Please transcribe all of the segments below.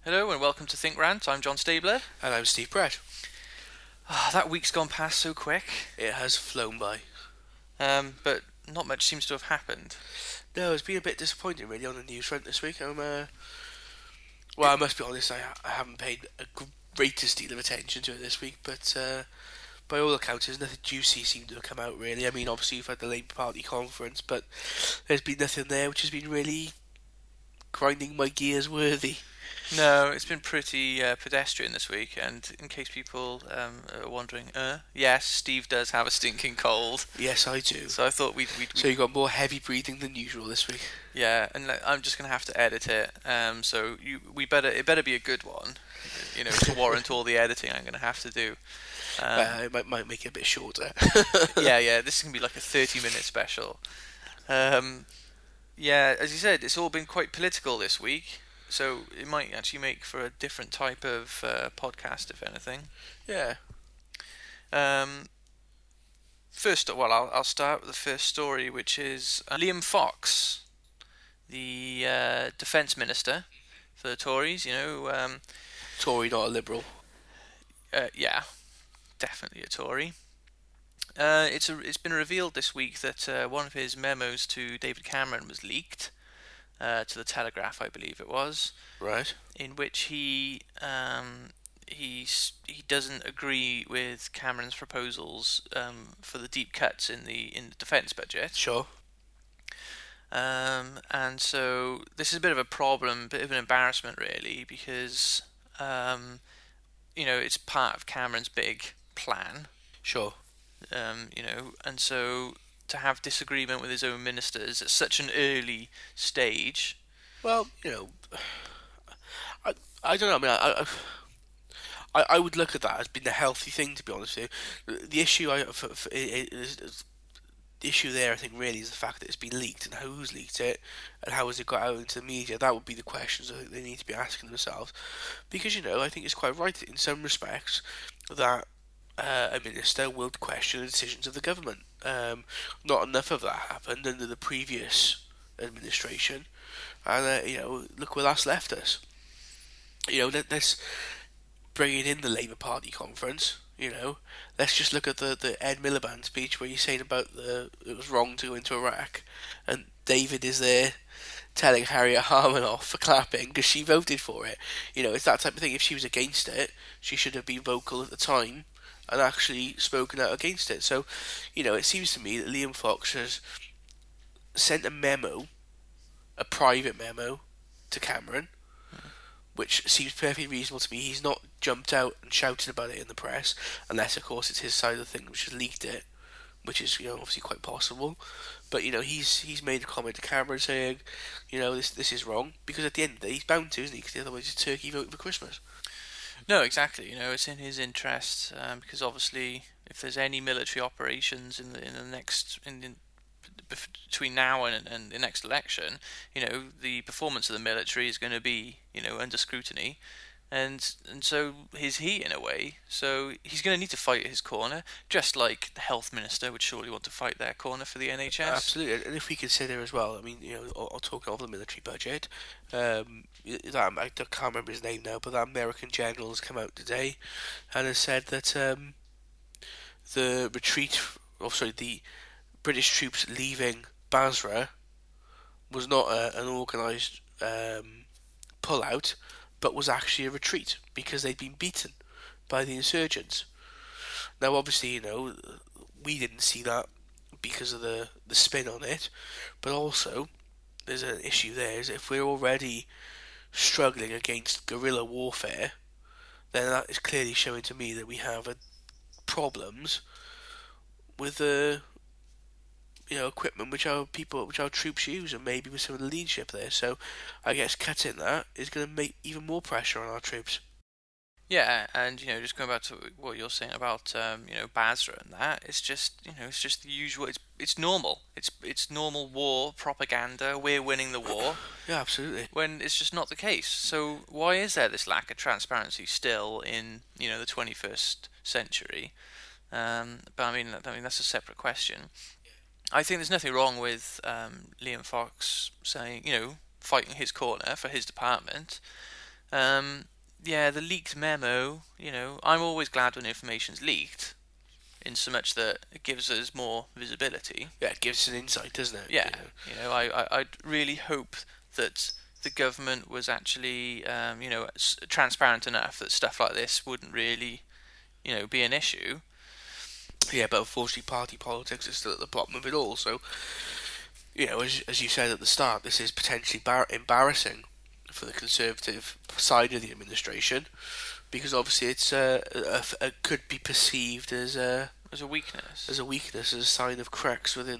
Hello and welcome to Think Rant. I'm John Stabler. And I'm Steve Brett. That week's gone past so quick, It has flown by. but not much seems to have happened. No, it's been a bit disappointing really on the news front this week. I must be honest, I haven't paid a greatest deal of attention to it this week, but by all accounts, there's nothing juicy seemed to have come out really. I mean, obviously you've had the Labour Party conference, but there's been nothing there which has been really grinding my gears worthy. No, it's been pretty pedestrian this week, and in case people are wondering, yes, Steve does have a stinking cold, Yes, I do. so I thought So you got more heavy breathing than usual this week. yeah, and I'm just gonna have to edit it. So it better be a good one, to warrant all the editing I'm gonna have to do. It might make it a bit shorter. Yeah, this is gonna be like a 30-minute special. Yeah, as you said, it's all been quite political this week, so it might actually make for a different type of podcast, if anything. Yeah. Um, I'll start with the first story, which is Liam Fox, the defence minister for the Tories. Tory, not a liberal. Yeah, definitely a Tory. It's been revealed this week that one of his memos to David Cameron was leaked to the Telegraph, I believe it was, Right. in which he doesn't agree with Cameron's proposals for the deep cuts in the defence budget. Sure. And so this is a bit of a problem, bit of an embarrassment, really, because it's part of Cameron's big plan. Sure. And so to have disagreement with his own ministers at such an early stage. Well, I don't know. I mean, I would look at that as being a healthy thing, to be honest with you. The issue the issue there, I think, really is the fact that it's been leaked and who's leaked it and how has it got out into the media. That would be the questions I think they need to be asking themselves, because I think it's quite right in some respects that a minister will question the decisions of the government. Not enough of that happened under the previous administration, and look where that's left us. Let's bring it in the Labour Party conference. Let's just look at the Ed Miliband speech where he's saying about it was wrong to go into Iraq, and David is there telling Harriet Harman off for clapping because she voted for it. It's that type of thing. If she was against it, she should have been vocal at the time and actually spoken out against it. So, it seems to me that Liam Fox has sent a private memo to Cameron, which seems perfectly reasonable to me. He's not jumped out and shouted about it in the press, unless, of course, it's his side of the thing which has leaked it, which is, obviously quite possible. But, he's made a comment to Cameron saying, this is wrong, because at the end of the day, he's bound to, isn't he? Because otherwise it's Turkey voting for Christmas. No, exactly. It's in his interest because obviously, if there's any military operations in the next between now and the next election, the performance of the military is going to be under scrutiny, and so is he in a way. So he's going to need to fight his corner, just like the health minister would surely want to fight their corner for the NHS. Absolutely, and if we consider as well, I mean, I'll talk of the military budget. I can't remember his name now, but that American general has come out today and has said that the the British troops leaving Basra was not an organised pull-out, but was actually a retreat because they'd been beaten by the insurgents. Now, obviously, we didn't see that because of the spin on it, but also there's an issue there. Is if we're already struggling against guerrilla warfare, then that is clearly showing to me that we have problems with the equipment which our troops use, and maybe with some of the leadership there. So I guess cutting that is going to make even more pressure on our troops. Yeah, and just going back to what you're saying about Basra and that, it's just the usual. It's normal. It's normal war propaganda. We're winning the war. Yeah, absolutely. When it's just not the case. So why is there this lack of transparency still in the 21st century? But I mean that's a separate question. I think there's nothing wrong with Liam Fox saying fighting his corner for his department. Um, yeah, the leaked memo. I'm always glad when information's leaked, in so much that it gives us more visibility. Yeah, it gives an insight, doesn't it? Yeah, I'd really hope that the government was actually, transparent enough that stuff like this wouldn't really, be an issue. Yeah, but unfortunately, party politics is still at the bottom of it all. So, as you said at the start, this is potentially embarrassing for the Conservative side of the administration because obviously could be perceived As a weakness. as a weakness, as a sign of cracks within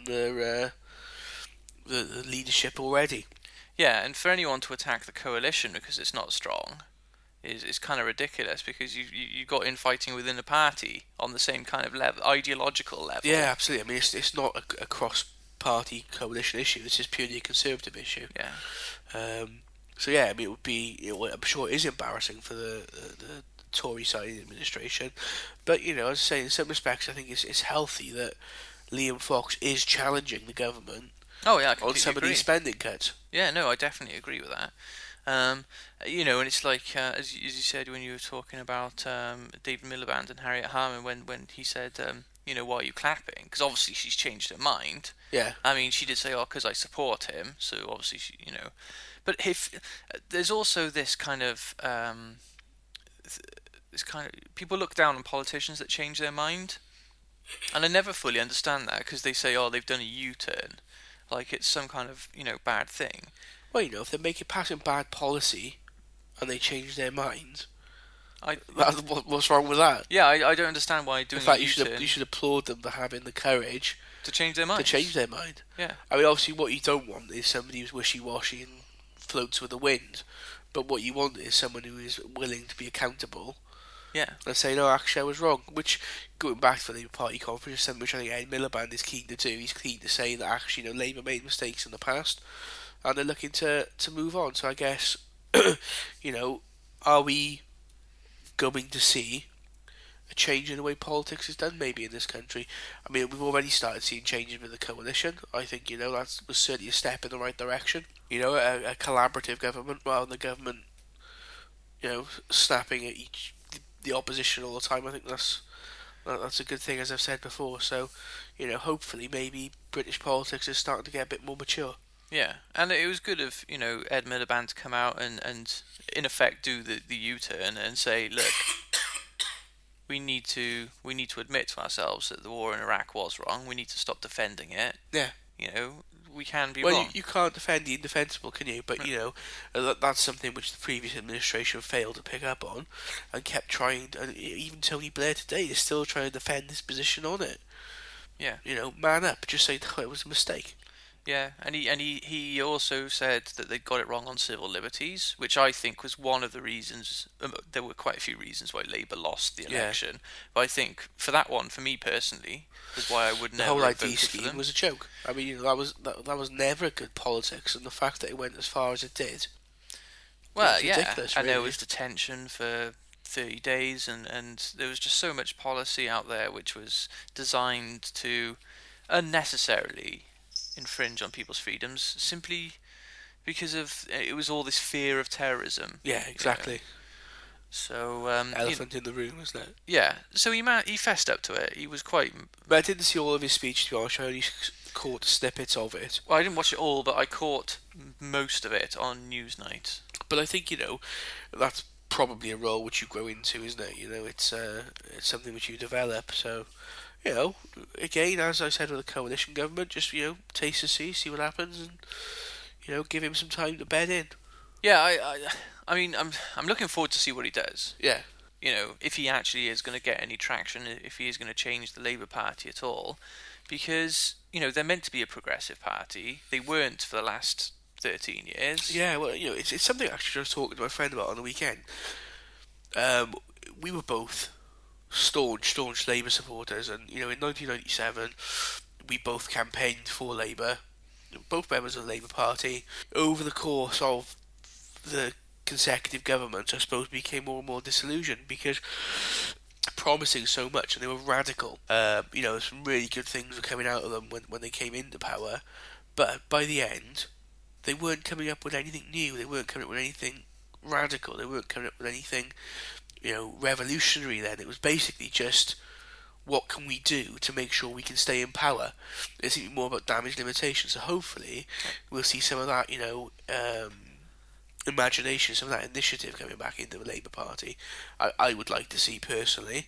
the leadership already. Yeah, and for anyone to attack the coalition because it's not strong is kind of ridiculous, because you got infighting within the party on the same kind of level, ideological level. Yeah, absolutely. I mean, it's not a cross-party coalition issue. This is purely a Conservative issue. Yeah. So yeah, I mean, it would be. I'm sure it is embarrassing for the Tory side of the administration, but as I say, in some respects, I think it's healthy that Liam Fox is challenging the government Oh yeah, I on completely some of agree. these spending cuts. Yeah, no, I definitely agree with that. Um, and it's like, as you said when you were talking about David Miliband and Harriet Harman, when he said, why are you clapping? Because obviously she's changed her mind. Yeah, I mean, she did say, "Oh, because I support him." So obviously, But if there's also this kind of people look down on politicians that change their mind, and I never fully understand that, because they say, "Oh, they've done a U-turn," like it's some kind of bad thing. well, if they're making passing bad policy and they change their minds, I what's wrong with that? Yeah, I don't understand why In doing a fact, U-turn you should applaud them for having the courage to change their to minds. change their mind. Yeah, I mean, obviously, what you don't want is somebody who's wishy-washy and floats with the wind. But what you want is someone who is willing to be accountable yeah, and say, no, actually, I was wrong. Which, going back to the Labour Party conference, something which I think Ed Miliband is keen to do. He's keen to say that actually, Labour made mistakes in the past and they're looking to move on. So I guess, are we going to see a change in the way politics is done maybe in this country? I mean, we've already started seeing changes with the coalition. I think, that was certainly a step in the right direction. A collaborative government rather than the government, snapping at the opposition all the time. I think that's a good thing, as I've said before. So, hopefully maybe British politics is starting to get a bit more mature. yeah. And it was good of Ed Miliband to come out and in effect do the U-turn and say, look, we need to admit to ourselves that the war in Iraq was wrong. We need to stop defending it. Yeah. We can be Well, wrong. you can't defend the indefensible, can you? But, that's something which the previous administration failed to pick up on and kept trying. And even Tony Blair today is still trying to defend his position on it. Yeah. Man up. Just say, no, it was a mistake. Yeah, and he also said that they got it wrong on civil liberties, which I think was one of the reasons. There were quite a few reasons why Labour lost the election, but I think for that one, for me personally, was why I would The never whole have ID voted for scheme them. was a joke. I mean, that was never good politics, and the fact that it went as far as it did, Well, it's yeah, ridiculous. and Really. there was detention for 30 days, and there was just so much policy out there which was designed to unnecessarily infringe on people's freedoms, simply because of it was all this fear of terrorism. Yeah, exactly. So Elephant in the room, isn't it? yeah, so he fessed up to it. He was quite. But I didn't see all of his speech, to be honest. I only caught snippets of it. Well, I didn't watch it all, but I caught most of it on Newsnight. But I think that's probably a role which you grow into, isn't it? It's something which you develop. So again, as I said with the coalition government, just taste and see what happens, and give him some time to bed in. Yeah, I mean, I'm looking forward to see what he does. Yeah. If he actually is going to get any traction, if he is going to change the Labour Party at all, because they're meant to be a progressive party. They weren't for the last 13 years. Yeah, well, it's something actually I was talking to my friend about on the weekend. We were both staunch Labour supporters, and in 1997 we both campaigned for Labour, both members of the Labour Party. Over the course of the consecutive governments, I suppose, became more and more disillusioned because promising so much and they were radical. Some really good things were coming out of them when they came into power, but by the end, they weren't coming up with anything new. They weren't coming up with anything radical. They weren't coming up with anything, revolutionary. Then it was basically just what can we do to make sure we can stay in power. It's even more about damage limitation. So hopefully we'll see some of that, imagination, some of that initiative coming back into the Labour Party. I would like to see personally.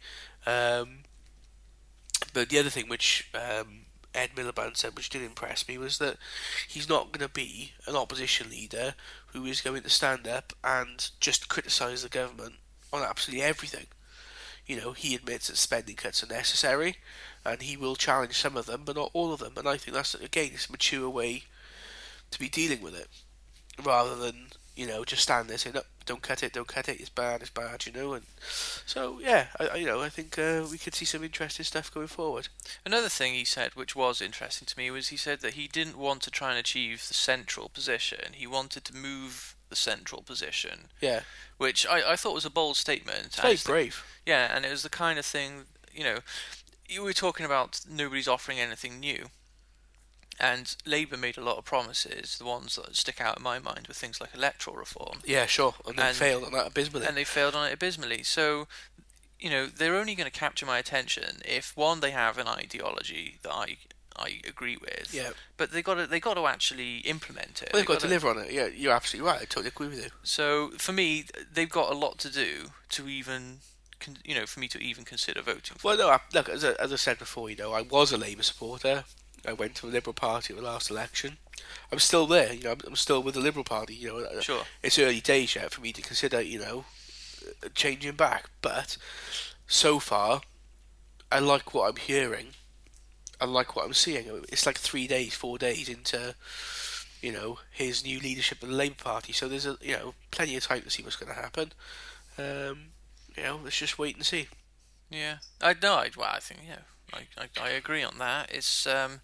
But the other thing which Ed Miliband said, which did impress me, was that he's not going to be an opposition leader who is going to stand up and just criticise the government on absolutely everything. He admits that spending cuts are necessary, and he will challenge some of them, but not all of them. And I think that's, again, it's a mature way to be dealing with it, rather than just stand there saying, no, don't cut it, it's bad, and so yeah, I think we could see some interesting stuff going forward. Another thing he said, which was interesting to me, was he said that he didn't want to try and achieve the central position. He wanted to move the central position. Yeah, which I thought was a bold statement. it's very brave. Yeah, and it was the kind of thing, you were talking about nobody's offering anything new. And Labour made a lot of promises. The ones that stick out in my mind were things like electoral reform. Yeah, sure. And they failed on that abysmally. And they failed on it abysmally. So, they're only going to capture my attention if, one, they have an ideology that I agree with. Yeah. But they got to actually implement it. Well, they've got to deliver on it. Yeah, you're absolutely right. I totally agree with you. So for me, they've got a lot to do to even, for me to even consider voting for. Well, no, look, as I said before, I was a Labour supporter. I went to the Liberal Party at the last election. I'm still there. I'm still with the Liberal Party. Sure. It's early days yet for me to consider, changing back. But so far, I like what I'm hearing. I like what I'm seeing. It's like 4 days into, his new leadership of the Labour Party. So there's plenty of time to see what's going to happen. Let's just wait and see. Yeah, I think I agree on that. It's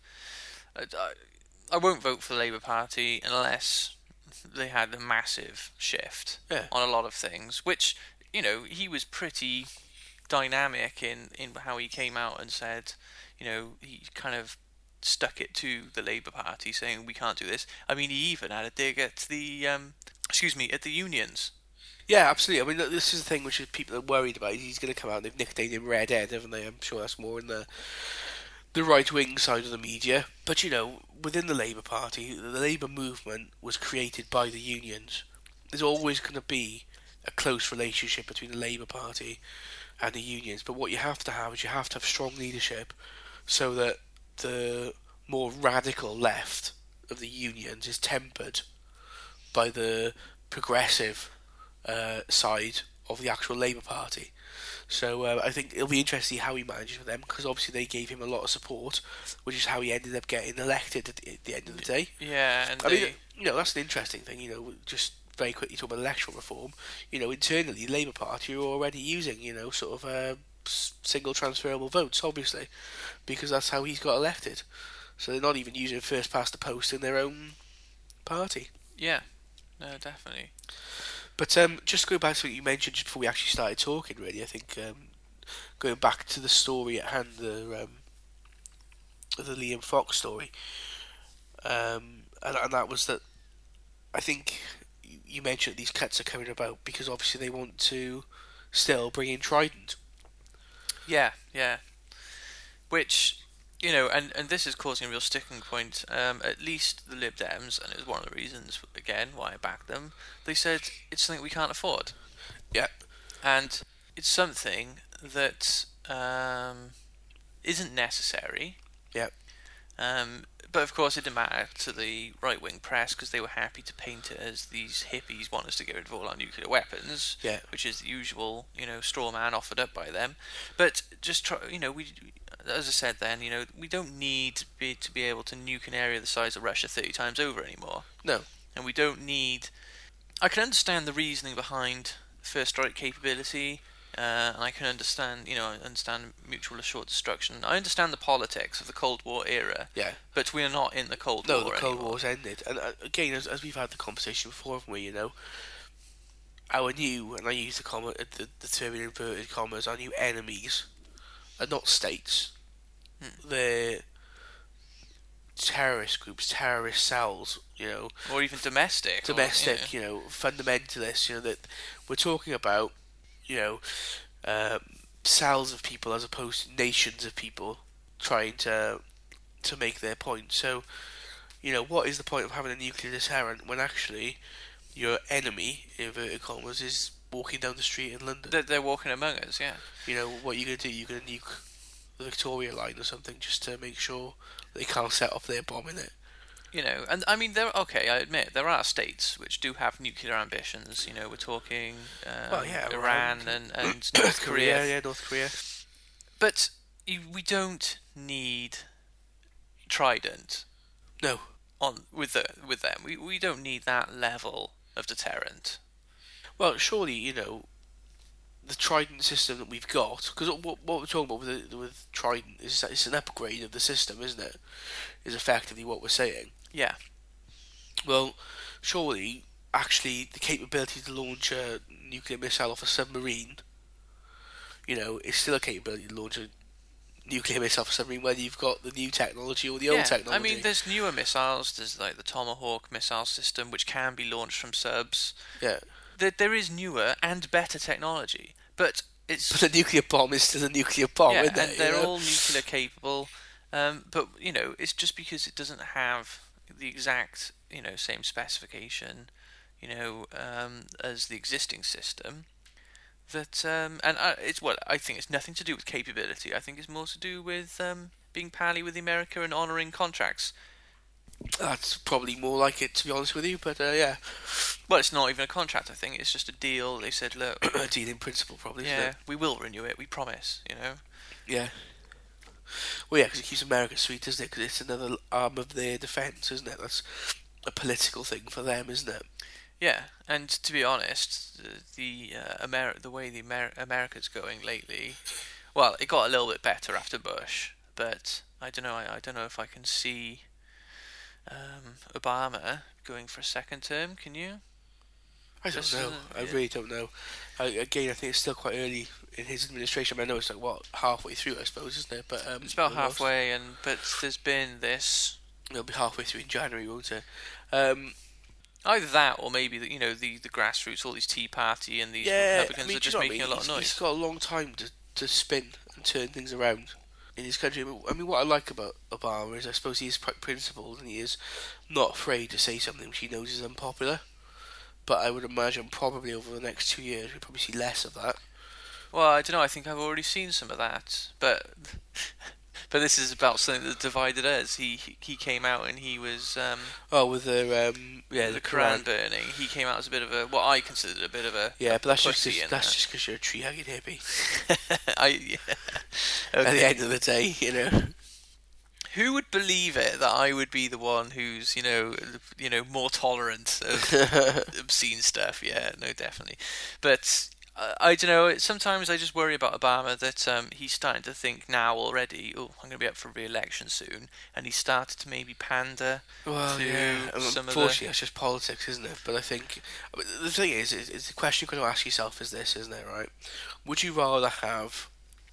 I won't vote for the Labour Party unless they had a massive shift on a lot of things. Which he was pretty dynamic in how he came out and said, he kind of stuck it to the Labour Party, saying we can't do this. I mean, he even had a dig at the at the unions. Yeah, absolutely. I mean, this is the thing which people are worried about. He's going to come out and they've nicknamed him Red Ed, haven't they? I'm sure that's more in the right-wing side of the media. But, within the Labour Party, the Labour movement was created by the unions. There's always going to be a close relationship between the Labour Party and the unions. But what you have to have is you have to have strong leadership so that the more radical left of the unions is tempered by the progressive side of the actual Labour Party. So I think it'll be interesting to see how he manages with them, because obviously they gave him a lot of support, which is how he ended up getting elected at the end of the day. Yeah, and I mean, that's an interesting thing. Just very quickly talk about electoral reform. Internally, the Labour Party are already using sort of single transferable votes, obviously, because that's how he's got elected. So they're not even using first past the post in their own party. Yeah, no, definitely. But just going back to what you mentioned just before we actually started talking, really, I think going back to the story at hand, the Liam Fox story, and that was that I think you mentioned that these cuts are coming about because obviously they want to still bring in Trident. Yeah. Which, and this is causing a real sticking point. At least the Lib Dems, and it was one of the reasons, again, why I backed them, they said it's something we can't afford. Yeah. And it's something that isn't necessary. Yeah. But of course it didn't matter to the right-wing press because they were happy to paint it as these hippies want us to get rid of all our nuclear weapons, which is the usual, straw man offered up by them. But just try, we, as I said then, we don't need to be able to nuke an area the size of Russia 30 times over anymore. No. And we don't need... I can understand the reasoning behind first strike capability, and I can understand, understand mutual assured destruction. I understand the politics of the Cold War era. Yeah. But we are not in the Cold War anymore. No, the Cold War's ended. And again, as we've had the conversation before, haven't we, our new, and I use the term in inverted commas, our new enemies are not states. They're terrorist groups, terrorist cells, or even domestic, or domestic, fundamentalists, that we're talking about, you know, uh, cells of people as opposed to nations of people trying to make their point. So, what is the point of having a nuclear deterrent when actually your enemy, in inverted commas, is walking down the street in London? they're walking among us. Yeah. What are you going to do? You're going to nuke the Victoria Line or something just to make sure they can't set off their bomb in it. And I mean, okay, I admit there are states which do have nuclear ambitions. We're talking Well, yeah, Iran and North Korea. Yeah, North Korea. But we don't need Trident No. on with them. We don't need that level of deterrent. Well, surely, the Trident system that we've got, because what we're talking about with Trident is that it's an upgrade of the system, isn't it? Is effectively what we're saying. Yeah. Well, surely, actually, the capability to launch a nuclear missile off a submarine, is still a capability to launch a nuclear missile off a submarine, whether you've got the new technology or the old technology. I mean, there's newer missiles. There's like the Tomahawk missile system, which can be launched from subs. Yeah. There is newer and better technology, but But a nuclear bomb is still a nuclear bomb, isn't it? and they're all nuclear capable. But it's just because it doesn't have the exact same specification, as the existing system. That it's what I think it's nothing to do with capability. I think it's more to do with being pally with America and honouring contracts. That's probably more like it, to be honest with you. But yeah, Well, it's not even a contract. I think it's just a deal. They said, look, a deal in principle, probably. Isn't yeah, it? we will renew it. We promise. Yeah. Well, yeah, because it keeps America sweet, isn't it? Because it's another arm of their defence, isn't it? That's a political thing for them, isn't it? Yeah, and to be honest, the way America's going lately, well, it got a little bit better after Bush, but I don't know. I don't know if I can see Obama going for a second term. Can you? I don't know. I really don't know. Again, I think it's still quite early in his administration. I know it's like halfway through, I suppose, isn't it? But it's about halfway, but there's been this. It'll be halfway through in January, won't it? Either that, or maybe the grassroots, all these Tea Party and these Republicans are just making a lot of noise. He's got a long time to spin and turn things around in his country. I mean, what I like about Obama is I suppose he is quite principled and he is not afraid to say something which he knows is unpopular. But I would imagine probably over the next 2 years we'll probably see less of that. Well, I don't know. I think I've already seen some of that, but this is about something that divided us. He came out and he was with the Quran burning. He came out as a bit of a what I considered a bit of a but that's just because because you're a tree hugging hippie. Okay. At the end of the day, Who would believe it that I would be the one who's more tolerant of obscene stuff? Yeah, no, definitely. But I don't know. Sometimes I just worry about Obama that he's starting to think now already. Oh, I'm going to be up for re-election soon, and he started to maybe pander to some of the. Unfortunately, it's just politics, isn't it? But I think the thing is the question you're going to ask yourself is this, isn't it? Right? Would you rather have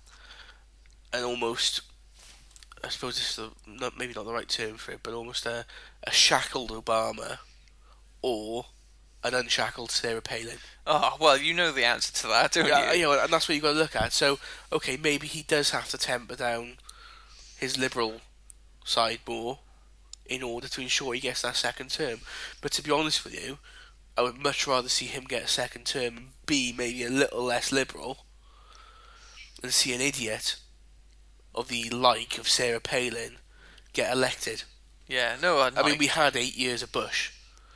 an almost, I suppose this is maybe not the right term for it, but almost a shackled Obama, or an unshackled Sarah Palin? Oh, well, you know the answer to that, don't you? And that's what you've got to look at. So, okay, maybe he does have to temper down his liberal side more in order to ensure he gets that second term. But to be honest with you, I would much rather see him get a second term and be maybe a little less liberal than see an idiot of the like of Sarah Palin get elected. Yeah, no, I mean, we had 8 years of Bush.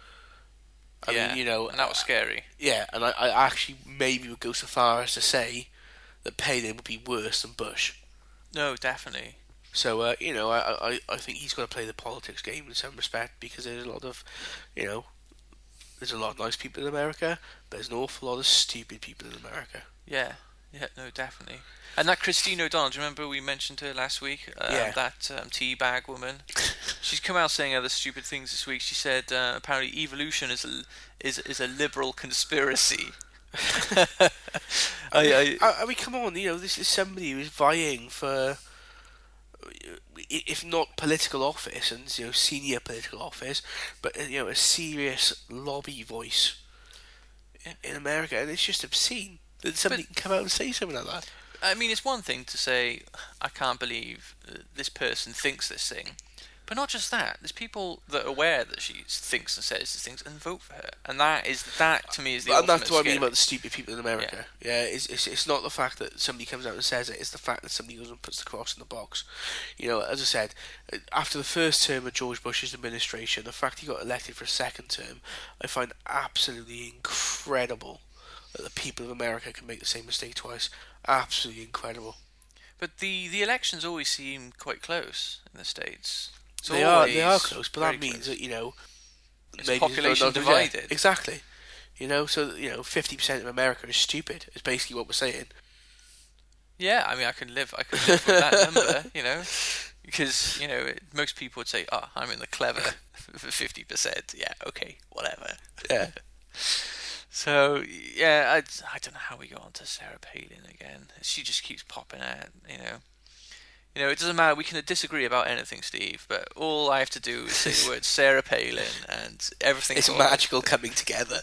I mean, and that was scary. Yeah, and I actually maybe would go so far as to say that Palin would be worse than Bush. No, definitely. So, I think he's got to play the politics game in some respect, because there's a lot of, there's a lot of nice people in America, but there's an awful lot of stupid people in America. Yeah, no, definitely. And that Christine O'Donnell, do you remember we mentioned her last week? That teabag woman. She's come out saying other stupid things this week. She said apparently evolution is a liberal conspiracy. I mean, come on, this is somebody who's vying for if not political office and senior political office, but a serious lobby voice in America, and it's just obscene that But somebody can come out and say something like that. I mean, it's one thing to say, I can't believe this person thinks this thing. But not just that. There's people that are aware that she thinks and says these things and vote for her. And that to me is the And ultimate that's what I mean scary. about the stupid people in America. Yeah, it's not the fact that somebody comes out and says it; it's the fact that somebody goes and puts the cross in the box. As I said, after the first term of George Bush's administration, the fact he got elected for a second term, I find absolutely incredible that the people of America can make the same mistake twice. Absolutely incredible. But the elections always seem quite close in the States. It's They are always close, but very that means close. that It's maybe there's population not enough- yeah, divided. exactly. 50% of America is stupid. Is basically what we're saying. Yeah, I mean, I could live with that number, because most people would say, "Oh, I'm in the clever for 50%." Yeah, okay, whatever. Yeah. So yeah, I don't know how we got onto Sarah Palin again. She just keeps popping out. It doesn't matter. We can disagree about anything, Steve, but all I have to do is say the word Sarah Palin, and everything's It's all right. magical coming together.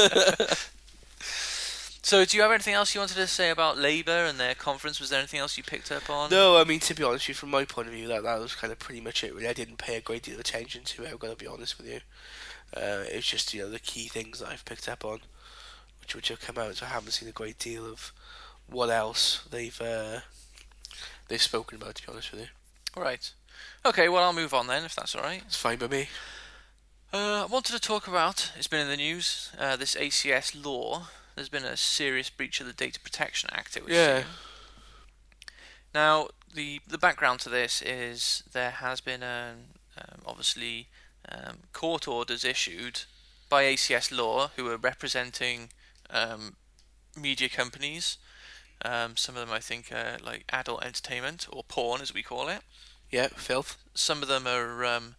So, do you have anything else you wanted to say about Labour and their conference? Was there anything else you picked up on? No, I mean, to be honest with you, from my point of view, that was kind of pretty much it, really. I didn't pay a great deal of attention to it, I'm going to be honest with you. It was just, the key things that I've picked up on, which have come out, so I haven't seen a great deal of what else they've spoken about, to be honest with you. All right. Okay, well, I'll move on then, if that's all right. It's fine by me. I wanted to talk about, it's been in the news, this ACS law. There's been a serious breach of the Data Protection Act, it would Yeah. seem. Now, the background to this is there has been, obviously, court orders issued by ACS Law, who are representing media companies. Some of them, I think, are like adult entertainment, or porn, as we call it. Yeah, filth. Some of them are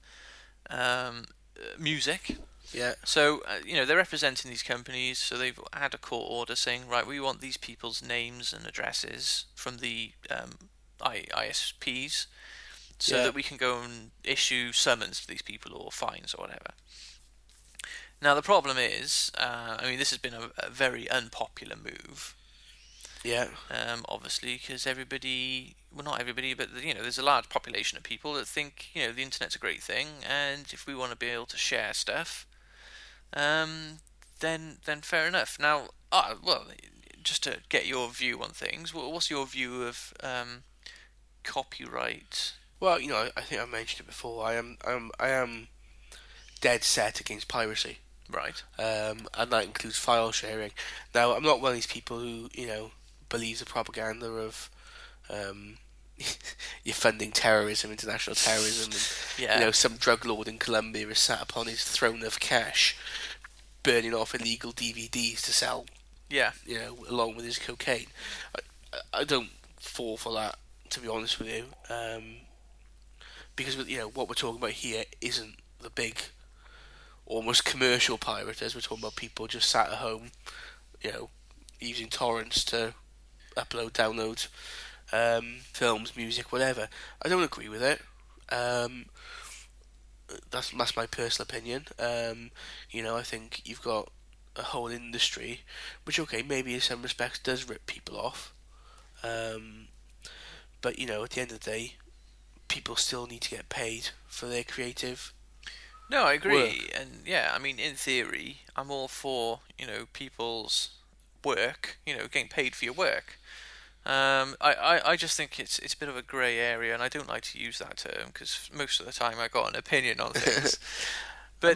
music. Yeah. So, they're representing these companies, so they've had a court order saying, right, we want these people's names and addresses from the ISPs so Yeah. that we can go and issue summons to these people or fines or whatever. Now, the problem is, this has been a very unpopular move. Yeah. Obviously, because everybody, well, not everybody, but there's a large population of people that think the internet's a great thing, and if we want to be able to share stuff, then fair enough. Now, just to get your view on things, what's your view of copyright? Well, I think I mentioned it before. I am dead set against piracy. Right. And that includes file sharing. Now, I'm not one of these people who, believes the propaganda of you're funding terrorism, international terrorism, and Yeah. some drug lord in Colombia is sat upon his throne of cash, burning off illegal DVDs to sell, Yeah. along with his cocaine. I don't fall for that, to be honest with you, because what we're talking about here isn't the big, almost commercial pirates. We're talking about people just sat at home, using torrents to upload, download films, music, whatever. I don't agree with it. That's my personal opinion. I think you've got a whole industry, which maybe in some respects does rip people off. But at the end of the day, people still need to get paid for their creative. No, I agree, work. and yeah, in theory, I'm all for people's work, getting paid for your work. I just think it's a bit of a grey area, and I don't like to use that term because most of the time I got an opinion on things. But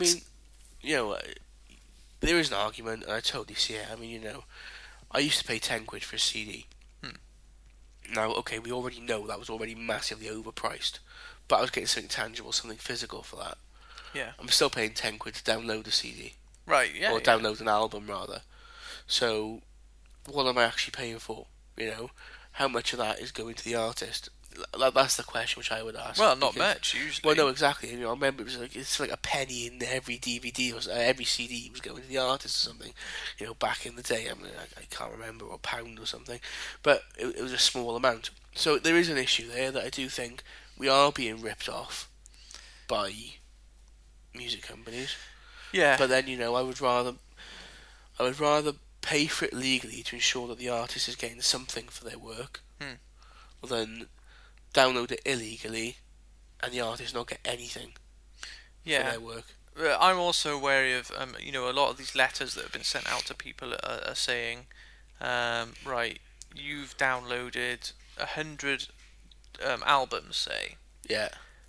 there is an argument, and I totally see it. I used to pay £10 for a CD. Now, we already know that was already massively overpriced, but I was getting something tangible, something physical for that. yeah, I'm still paying £10 to download a CD, right, yeah, or download an album rather. So, what am I actually paying for? How much of that is going to the artist? That's the question which I would ask. Well, not much usually. Well, no, exactly. I remember it's like a penny in every DVD or every CD was going to the artist or something. Back in the day, I can't remember, or £1 or something, but it was a small amount. So there is an issue there that I do think we are being ripped off by music companies. Yeah. But then, I would rather pay for it legally to ensure that the artist is getting something for their work Hmm. than download it illegally and the artist not get anything for Yeah. their work. I'm also wary of, a lot of these letters that have been sent out to people are saying, right, you've downloaded 100 albums, say, Yeah.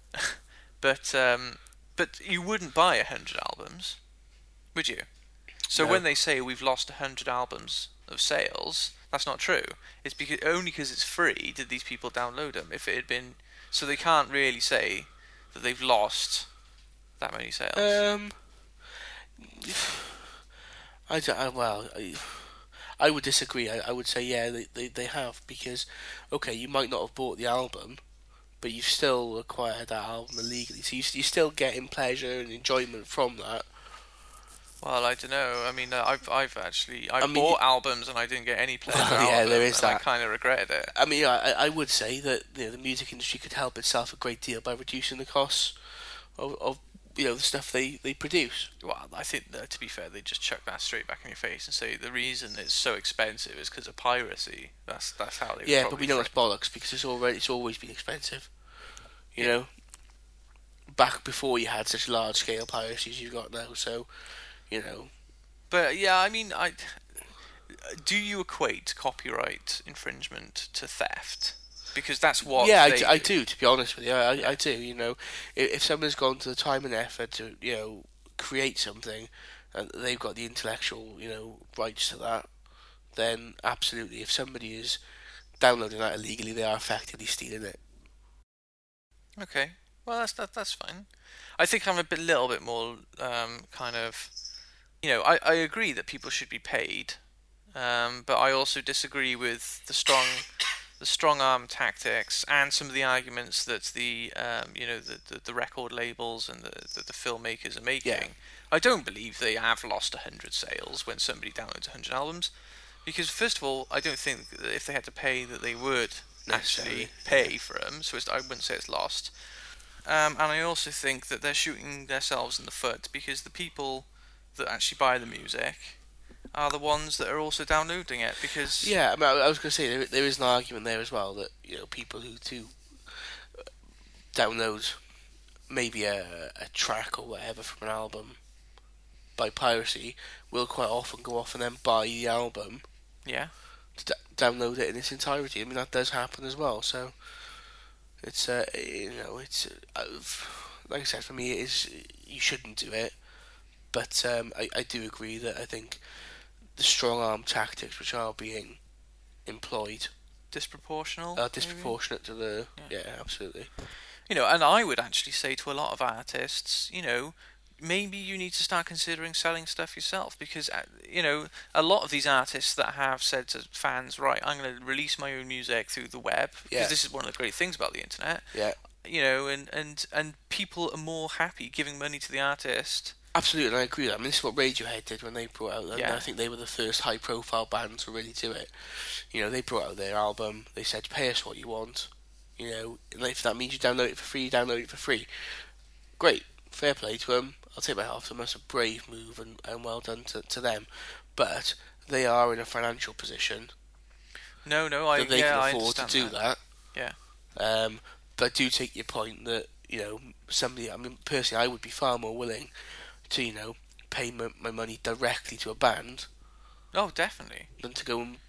but you wouldn't buy 100 albums, would you? So No. when they say we've lost 100 albums of sales, that's not true. It's only because it's free did these people download them. If it had been, so they can't really say that they've lost that many sales. Um, I don't, I would disagree. I would say, yeah, they have, because, okay, you might not have bought the album, but you've still acquired that album illegally, so you're still getting pleasure and enjoyment from that. Well, I don't know. I mean, I've I mean, bought albums and I didn't get any pleasure well, out yeah, of there them, is and I that. kind of regretted it. I mean, I would say that the music industry could help itself a great deal by reducing the costs of the stuff they produce. Well, I think that, to be fair, they just chuck that straight back in your face and say the reason it's so expensive is because of piracy. That's how they would Yeah, but probably we know frame that's bollocks, because it's always been expensive. You know, back before you had such large scale piracy as you've got now. So, you know, But yeah, I mean, do you equate copyright infringement to theft? Because that's what yeah, they I do. do. To be honest with you, Yeah. I do. You know, if someone's gone to the time and effort to create something, and they've got the intellectual rights to that, then absolutely. If somebody is downloading that illegally, they are effectively stealing it. Okay. Well, that's fine. I think I'm little bit more kind of. I agree that people should be paid, but I also disagree with the strong arm tactics and some of the arguments that the record labels and the filmmakers are making. Yeah, I don't believe they have lost 100 sales when somebody downloads 100 albums, because first of all, I don't think that if they had to pay that they would actually necessarily. pay for them. So I wouldn't say it's lost. And I also think that they're shooting themselves in the foot, because the people that actually buy the music are the ones that are also downloading it, because Yeah, I mean, I was going to say there is an argument there as well that people who do download maybe a track or whatever from an album by piracy will quite often go off and then buy the album yeah. to download it in its entirety. I mean, that does happen as well. So it's it's like I said, for me, it is, you shouldn't do it. But I do agree that I think the strong arm tactics which are being employed Disproportional, are maybe. disproportionate to the Yeah. yeah, absolutely. And I would actually say to a lot of artists, maybe you need to start considering selling stuff yourself, because a lot of these artists that have said to fans, right, I'm going to release my own music through the web, because Yeah. this is one of the great things about the internet. Yeah, And people are more happy giving money to the artist. absolutely, and I agree with that. I mean, this is what Radiohead did when they brought out, and Yeah. I think they were the first high-profile band to really do it. They brought out their album. They said, "Pay us what you want." And if that means you download it for free, you download it for free. Great, fair play to them. I'll take my hat off to them. That's a brave move, and well done to them. But they are in a financial position No, that they can I afford to understand do that. Yeah. But I do take your point that somebody. I mean, personally, I would be far more willing to pay my money directly to a band Oh, definitely. than to go and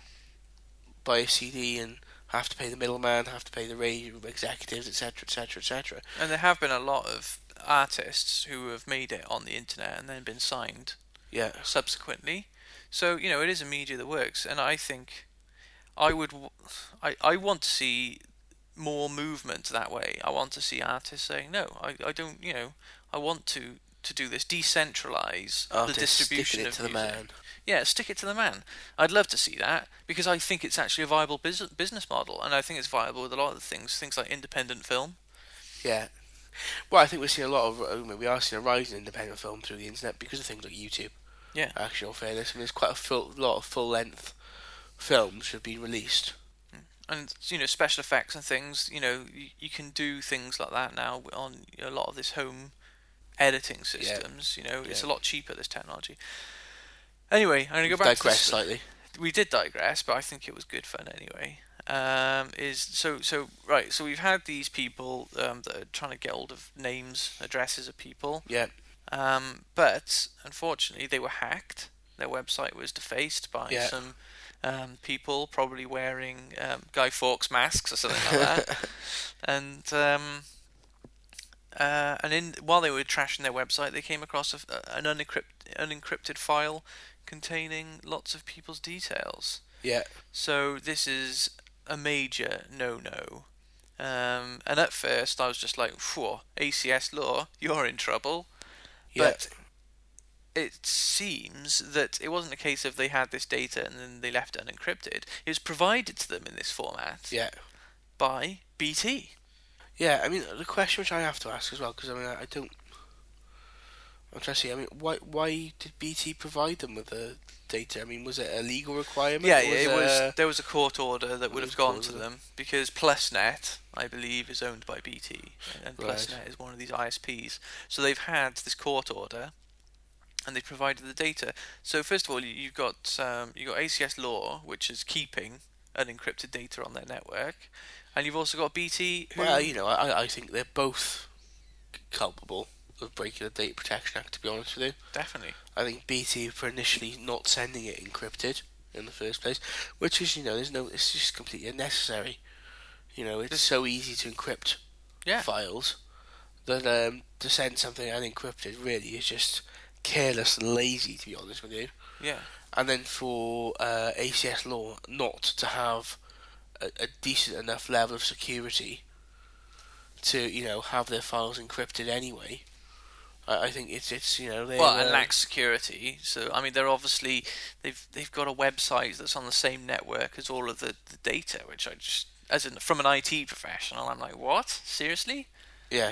buy a CD and have to pay the middleman, have to pay the radio executives, etc., etc., etc. And there have been a lot of artists who have made it on the internet and then been signed Yeah, subsequently. So it is a media that works, and I think I would, I want to see more movement that way. I want to see artists saying no, I don't, I want to do this, decentralize the artists distribution sticking it of to the music. man. Yeah, stick it to the man. I'd love to see that, because I think it's actually a viable business model, and I think it's viable with a lot of things like independent film. Yeah. Well, I think we're seeing a lot of. We are seeing a rise in independent film through the internet because of things like YouTube. Yeah. Actually, in all fairness, I mean, there's quite a lot of full length films have been released And special effects and things. You can do things like that now on a lot of this home editing Yeah, systems. yeah. It's a lot cheaper, this technology. Anyway, I'm going to go We've back to digressed this. slightly. We did digress, but I think it was good fun anyway. Is so right. So we've had these people that are trying to get hold of names, addresses of people, Yeah, but unfortunately they were hacked. Their website was defaced by yeah. some people, probably wearing Guy Fawkes masks or something like that. And while they were trashing their website, they came across an unencrypted file containing lots of people's details. Yeah, So this is a major no-no. And at first, I was just like, "Whoa, ACS Law, you're in trouble." yeah. But it seems that it wasn't a case of they had this data and then they left it unencrypted. It was provided to them in this format Yeah, by BT. yeah. I mean, the question which I have to ask as well, because I mean, I don't. I'm trying to see. I mean, why did BT provide them with the data? I mean, was it a legal requirement? Yeah, Or was it it was. There was a court order that it would was have gone cause to of it? them because PlusNet, I believe, is owned by BT, and Right. PlusNet is one of these ISPs. So they've had this court order, and they provided the data. So first of all, you've got ACS Law, which is keeping unencrypted data on their network, and you've also got BT, Well, who I think they're both culpable of breaking the Data Protection Act. To be honest with you, definitely. I think BT for initially not sending it encrypted in the first place, which is it's just completely unnecessary. It's This, so easy to encrypt yeah, files that to send something unencrypted really is just careless and lazy, to be honest with you. yeah. And then for ACS Law not to have a decent enough level of security to have their files encrypted anyway. I think it's Well, they're and lacks security. So I mean, they've got a website that's on the same network as all of the data, which I just, as in from an IT professional, I'm like, what? Seriously? yeah.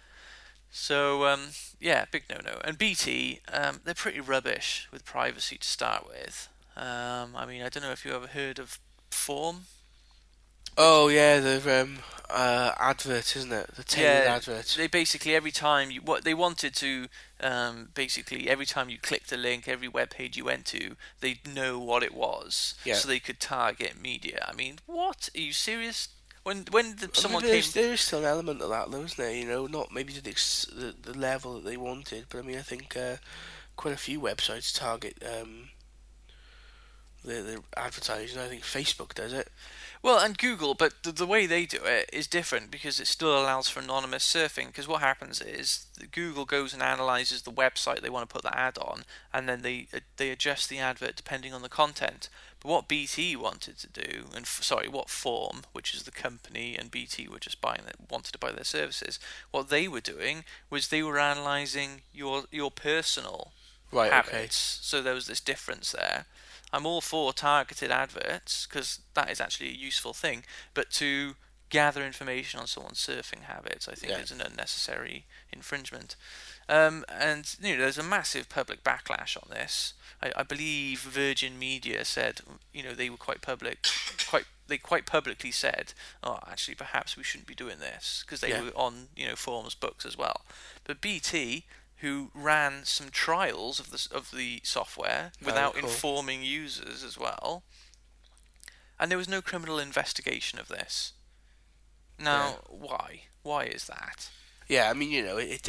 So yeah, big no-no. And BT, they're pretty rubbish with privacy to start with. I mean, I don't know if you ever heard of Form, which Oh yeah, the advert, isn't it? The tailored yeah, advert. they basically every time you what they wanted to basically every time you clicked a link, every web page you went to, they'd know what it was, Yeah. so they could target media. I mean, what? Are you serious? When I mean, someone came, there is still an element of that, though, isn't there? Not maybe to the level that they wanted, but I mean, I think quite a few websites target the advertising. I think Facebook does it. well, and Google, but the way they do it is different because it still allows for anonymous surfing. Because what happens is Google goes and analyzes the website they want to put the ad on, and then they adjust the advert depending on the content. But what BT wanted to do, and sorry, what Form, which is the company, and BT were just wanted to buy their services. What they were doing was they were analyzing your personal Right. Okay. habits. So there was this difference there. I'm all for targeted adverts because that is actually a useful thing, but to gather information on someone's surfing habits, I think, Yeah. is an unnecessary infringement. And there's a massive public backlash on this. I believe Virgin Media said, they were they quite publicly said, oh, actually, perhaps we shouldn't be doing this because they Yeah. were on, Form's books as well. But BT, who ran some trials of the software I without recall. informing users as well, and there was no criminal investigation of this. Yeah. Now, why? Why is that? Yeah. I mean,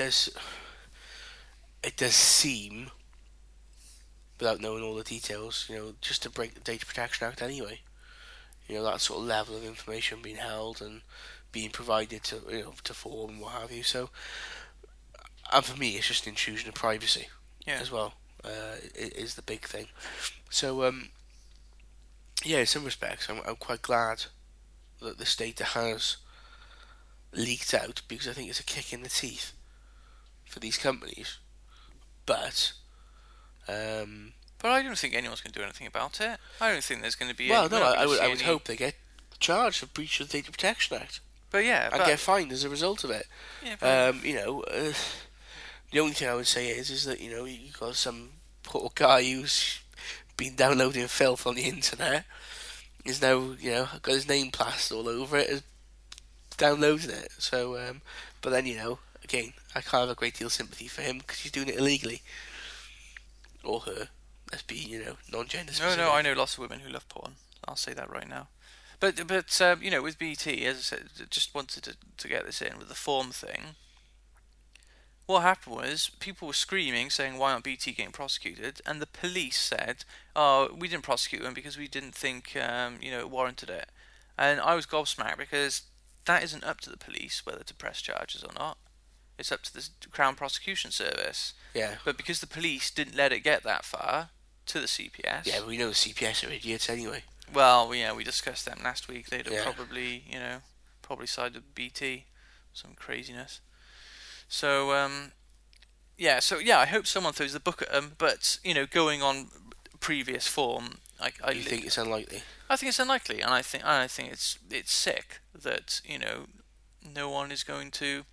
it does seem, without knowing all the details, just to break the Data Protection Act anyway. That sort of level of information being held and being provided to Form and what have you. So, and for me, it's just an intrusion of privacy Yeah. as well. Is the big thing. So, yeah, in some respects, I'm quite glad that this data has leaked out because I think it's a kick in the teeth for these companies. But, But I don't think anyone's going to do anything about it. I don't think there's going to be any. well, We're no, not going to I see would any. hope they get charged for breach of the Data Protection Act But yeah, and get fined as a result of it. yeah, but The only thing I would say is that you got some poor guy who's been downloading filth on the internet, is now, got his name plastered all over it, has downloaded it. So, but then, again, I can't have a great deal of sympathy for him because he's doing it illegally. Or her. Let's be, non-gender No, no, I specific. know lots of women who love porn. I'll say that right now. But with BT, as I said, just wanted to get this in with the form thing. What happened was people were screaming, saying, "Why aren't BT getting prosecuted?" And the police said, "Oh, we didn't prosecute them because we didn't think it warranted it." And I was gobsmacked because that isn't up to the police whether to press charges or not. It's up to the Crown Prosecution Service. Yeah. But because the police didn't let it get that far to the Yeah, CPS, but we know the CPS are idiots anyway. well, yeah, we discussed them last week. They'd have Yeah. probably sided with BT, some craziness. So yeah, I hope someone throws the book at them. But going on previous form, You think it's unlikely? I think it's unlikely, and I think it's sick that no one is going to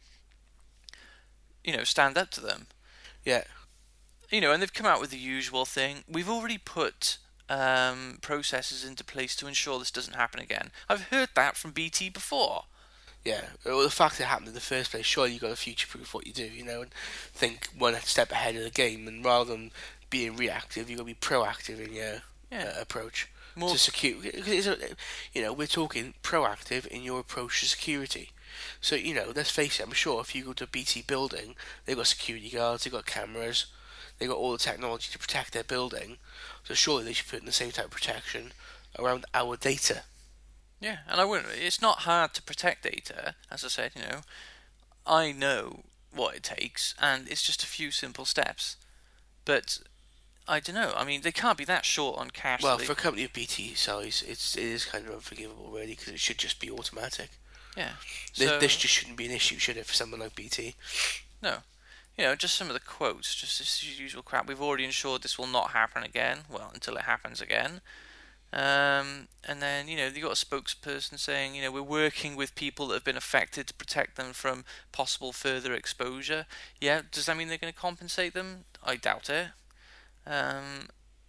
stand up to them. Yeah. And they've come out with the usual thing. We've already put processes into place to ensure this doesn't happen again. I've heard that from BT before. Yeah. Well, the fact it happened in the first place, surely you've got to future-proof what you do, and think one step ahead of the game, and rather than being reactive, you've got to be proactive in your Yeah, approach more. to security. We're talking proactive in your approach to security. So, let's face it, I'm sure if you go to a BT building, they've got security guards, they've got cameras, they've got all the technology to protect their building. So surely they should put in the same type of protection around our data. Yeah, and I wouldn't. It's not hard to protect data, as I said. I know what it takes, and it's just a few simple steps. But I don't know. I mean, they can't be that short on cash. Well, for a company of BT size, it is kind of unforgivable, really, because it should just be automatic. Yeah. This So just shouldn't be an issue, should it, for someone like BT? no, just some of the quotes, just this usual crap. We've already ensured this will not happen again. Well, until it happens again. And then you got a spokesperson saying we're working with people that have been affected to protect them from possible further exposure. Yeah, does that mean they're going to compensate them? I doubt it. Um,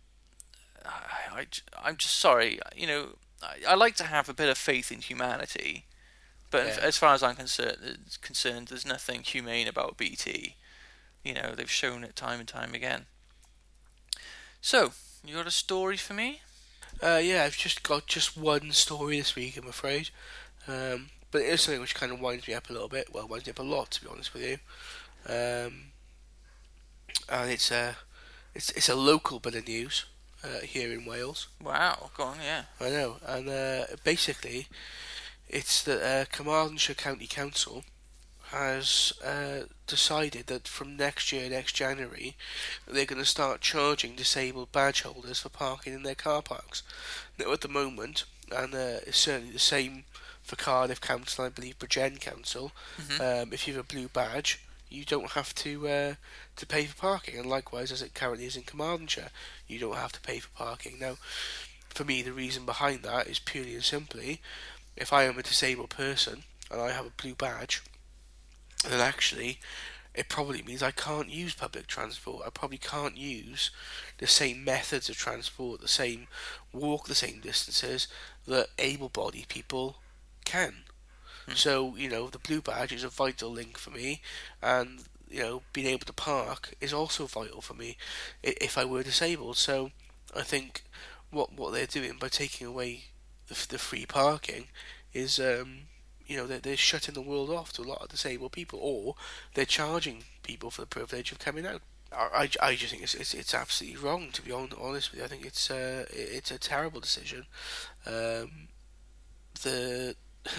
I'm just sorry. I like to have a bit of faith in humanity, but Yeah. as far as I'm concerned, there's nothing humane about BT. They've shown it time and time again. So, you got a story for me? Yeah, I've just got just one story this week, I'm afraid. But it is something which kind of winds me up a little bit. Well, winds me up a lot, to be honest with you. Um, and it's a local bit of news here in Wales. Wow, go on, yeah. I know, and basically, it's that Carmarthenshire County Council has decided that from next year, next January, they're going to start charging disabled badge holders for parking in their car parks. Now, at the moment, and it's certainly the same for Cardiff Council, I believe Bridgend Council, Mhm. if you have a blue badge, you don't have to pay for parking, and likewise, as it currently is in Carmarthenshire, you don't have to pay for parking. Now, for me, the reason behind that is purely and simply, if I am a disabled person and I have a blue badge, then actually it probably means I can't use public transport. I probably can't use the same methods of transport, walk the same distances that able-bodied people can. Hmm. So, the blue badge is a vital link for me, and, being able to park is also vital for me if I were disabled. So, I think what they're doing by taking away the free parking is they're shutting the world off to a lot of disabled people, or they're charging people for the privilege of coming out. I just think it's absolutely wrong, to be honest with you. I think it's a terrible decision. Um, the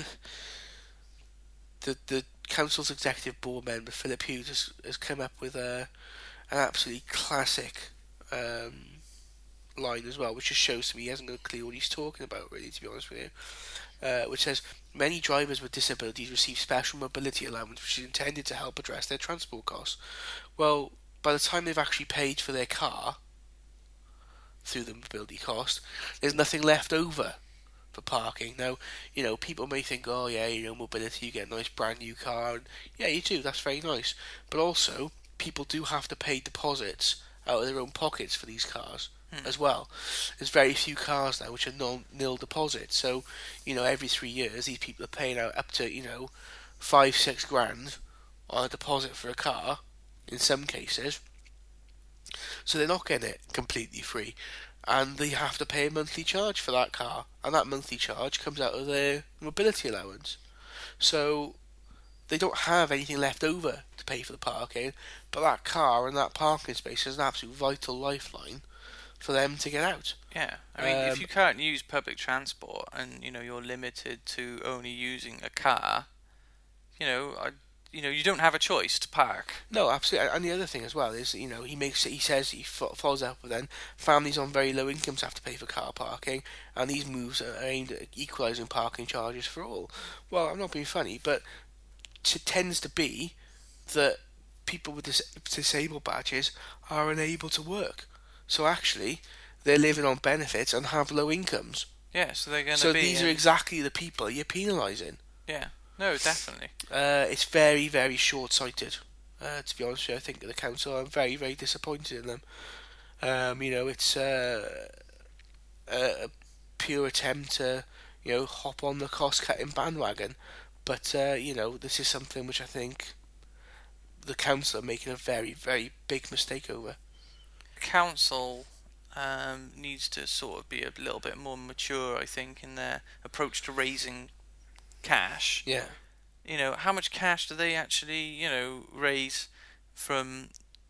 the council's executive board member Philip Hughes has come up with an absolutely classic line as well, which just shows to me he hasn't got a clue what he's talking about, really, to be honest with you. Which says many drivers with disabilities receive special mobility allowance, which is intended to help address their transport costs. Well, by the time they've actually paid for their car through the mobility cost, there's nothing left over for parking. Now, people may think, oh yeah, mobility, you get a nice brand new car, and yeah, you do, that's very nice. But also, people do have to pay deposits out of their own pockets for these cars. Hmm. as well. There's very few cars now which are nil deposit. So, every 3 years these people are paying out up to 5-6 grand on a deposit for a car in some cases. So they're not getting it completely free, and they have to pay a monthly charge for that car, and that monthly charge comes out of their mobility allowance. So they don't have anything left over to pay for the parking, but that car and that parking space is an absolute vital lifeline for them to get out. Yeah, I mean, if Um, you can't use public transport and you're limited to only using a car, you know, I, you don't have a choice to park. no, absolutely. And the other thing as well is, he says follows up with then families on very low incomes have to pay for car parking, and these moves are aimed at equalising parking charges for all. Well, I'm not being funny, but it tends to be that people with disabled badges are unable to work. So actually, they're living on benefits and have low incomes. Yeah, so they're gonna So be, these are and exactly the people you're penalising. yeah, no, definitely. It's very, very short-sighted. To be honest with you, I think the council, I'm very, very disappointed in them. It's a pure attempt to, hop on the cost-cutting bandwagon. But, this is something which I think the council are making a very, very big mistake over. Council needs to sort of be a little bit more mature, I think, in their approach to raising cash. Yeah. How much cash do they actually, raise from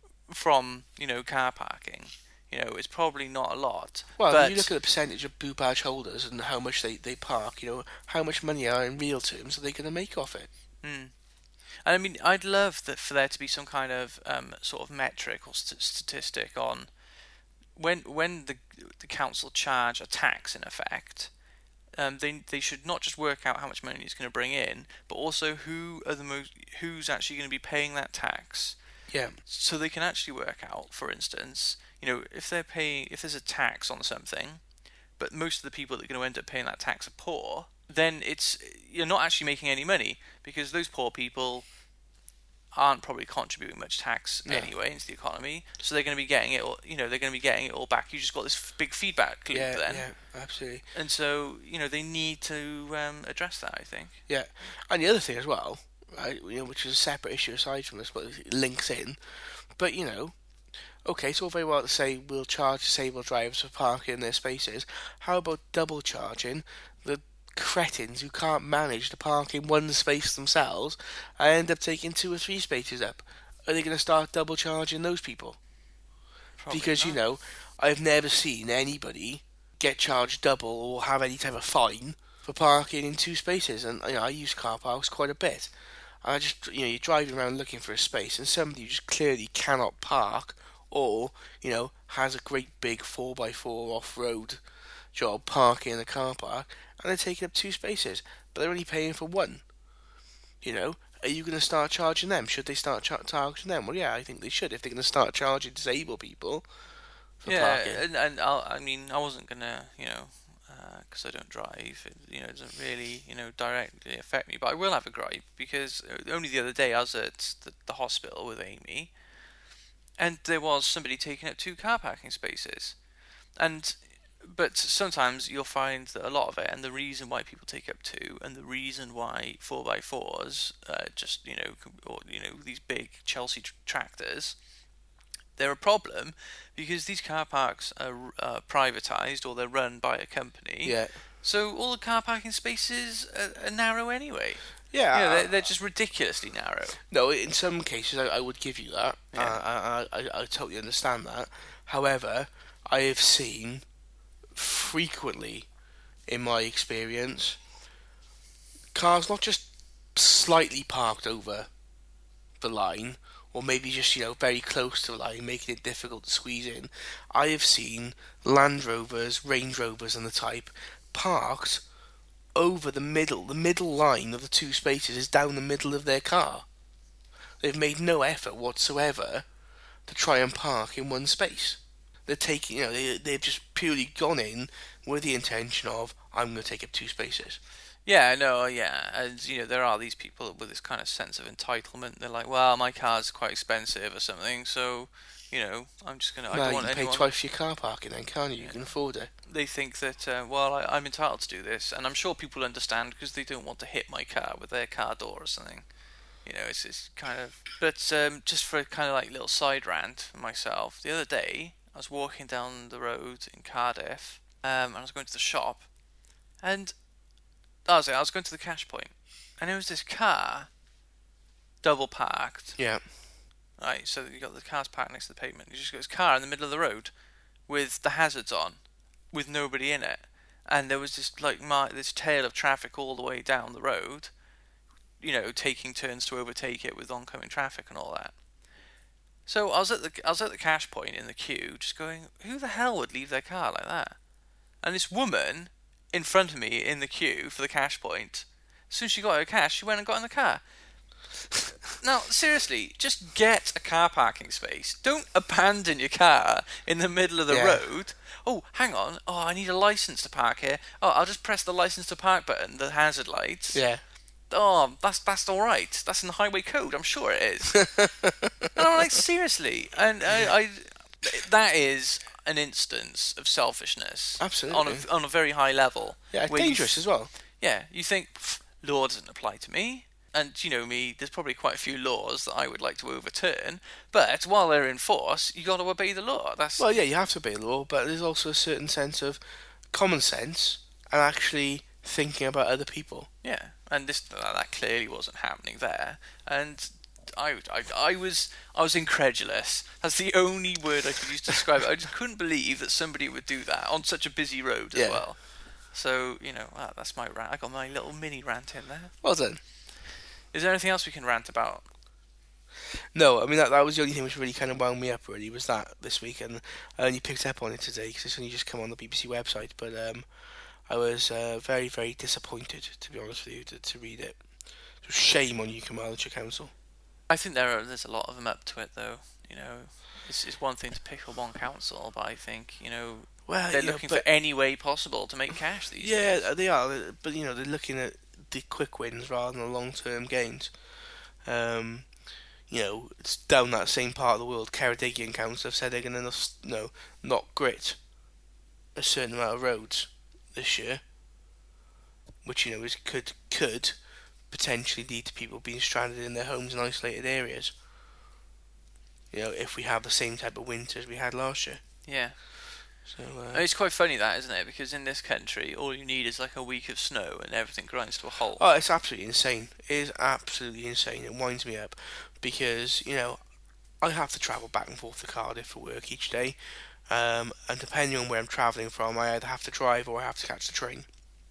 car parking? It's probably not a lot, Well, if you look but at the percentage of blue badge holders and how much they park, how much money are in real terms are they going to make off it? mm. And I mean, I'd love that for there to be some kind of sort of metric or statistic on when the council charge a tax in effect. They should not just work out how much money it's going to bring in, but also who's actually going to be paying that tax, Yeah, so they can actually work out, for instance, if there's a tax on something, but most of the people that are going to end up paying that tax are poor, then you're not actually making any money because those poor people aren't probably contributing much tax no, anyway into the economy, so they're going to be getting it all. They're going to be getting it all back. You just got this big feedback loop yeah, then, yeah, absolutely, and so they need to address that. I think. yeah. And the other thing as well, right, which is a separate issue aside from this, but it links in. But okay, it's all very well to say we'll charge disabled drivers for parking in their spaces. How about double charging the cretins who can't manage to park in one space themselves and end up taking 2 or 3 spaces up? Are they going to start double charging those people? Probably Because, not. I've never seen anybody get charged double or have any type of fine for parking in 2 spaces. And, I use car parks quite a bit. And I just, you're driving around looking for a space and somebody who just clearly cannot park or, has a great big 4x4 off-road job parking in a car park and they're taking up 2 spaces, but they're only paying for one. Are you going to start charging them? Should they start charging them? Well, yeah, I think they should if they're going to start charging disabled people for Yeah, parking. and I mean, I wasn't gonna, because I don't drive. It doesn't really, directly affect me. But I will have a gripe because only the other day I was at the hospital with Amy, and there was somebody taking up 2 car parking spaces. And but sometimes you'll find that a lot of it, and the reason why people take up 2, and the reason why 4x4s, just or these big Chelsea tractors, they're a problem because these car parks are privatised or they're run by a company. Yeah, So all the car parking spaces are narrow anyway. yeah. They're just ridiculously narrow. No, in some cases I would give you that. Yeah. I totally understand that. However, I have seen frequently in my experience cars not just slightly parked over the line or maybe just very close to the line making it difficult to squeeze in. I have seen Land Rovers, Range Rovers and the type parked over the middle line of the 2 spaces is down the middle of their car. They've made no effort whatsoever to try and park in one space. They're taking, they've just purely gone in with the intention of, I'm going to take up 2 spaces. Yeah, no, yeah, and there are these people with this kind of sense of entitlement. They're like, well, my car's quite expensive or something, so I'm just gonna. I No, don't you want can pay anyone. twice for your car parking then, can't you? You Yeah, can afford it. they think that well, I'm entitled to do this, and I'm sure people understand because they don't want to hit my car with their car door or something. It's kind of. But just for a kind of like little side rant for myself, the other day I was walking down the road in Cardiff, and I was going to the shop, and that was it. I was going to the cash point, and there was this car double parked. Yeah. Right, so you got the cars parked next to the pavement. You just got this car in the middle of the road with the hazards on, with nobody in it, and there was this this tail of traffic all the way down the road. Taking turns to overtake it with oncoming traffic and all that. So I was at the cash point in the queue, just going, who the hell would leave their car like that? And this woman in front of me in the queue for the cash point, as soon as she got her cash, she went and got in the car. Now, seriously, just get a car parking space. Don't abandon your car in the middle of the Yeah. road. Oh, hang on. Oh, I need a license to park here. Oh, I'll just press the license to park button, the hazard lights. Yeah. Oh, that's all right. That's in the highway code. I'm sure it is. And I'm like, seriously. And that is an instance of selfishness Absolutely. on a very high level. Yeah, it's where dangerous as well. Yeah, you think, law doesn't apply to me. And you know me, there's probably quite a few laws that I would like to overturn. But while they're in force, you got to obey the law. Well, yeah, you have to obey the law, but there's also a certain sense of common sense and actually thinking about other people. Yeah, and that clearly wasn't happening there. And I was incredulous. That's the only word I could use to describe it. I just couldn't believe that somebody would do that on such a busy road as Yeah. well. So that's my rant. I got my little mini rant in there. Well done. Is there anything else we can rant about? No, I mean, that was the only thing which really kind of wound me up, really, was that this week, and I only picked up on it today because it's only just come on the BBC website, but I was very, very disappointed, to be honest with you, to read it. So shame on you, Carmarthenshire Council. I think there's a lot of them up to it, though. It's one thing to pick on one council, but I think Well, they're looking for any way possible to make cash these days. Yeah, they are, but they're looking at the quick wins rather than the long-term gains. It's down that same part of the world. Ceredigion Council have said they're going to, not grit a certain amount of roads this year, which could potentially lead to people being stranded in their homes in isolated areas. If we have the same type of winter as we had last year. Yeah. So It's quite funny that, isn't it? Because in this country, all you need is like a week of snow and everything grinds to a halt. oh, it's absolutely insane. It is absolutely insane. It winds me up because I have to travel back and forth to Cardiff for work each day, and depending on where I'm travelling from, I either have to drive or I have to catch the train.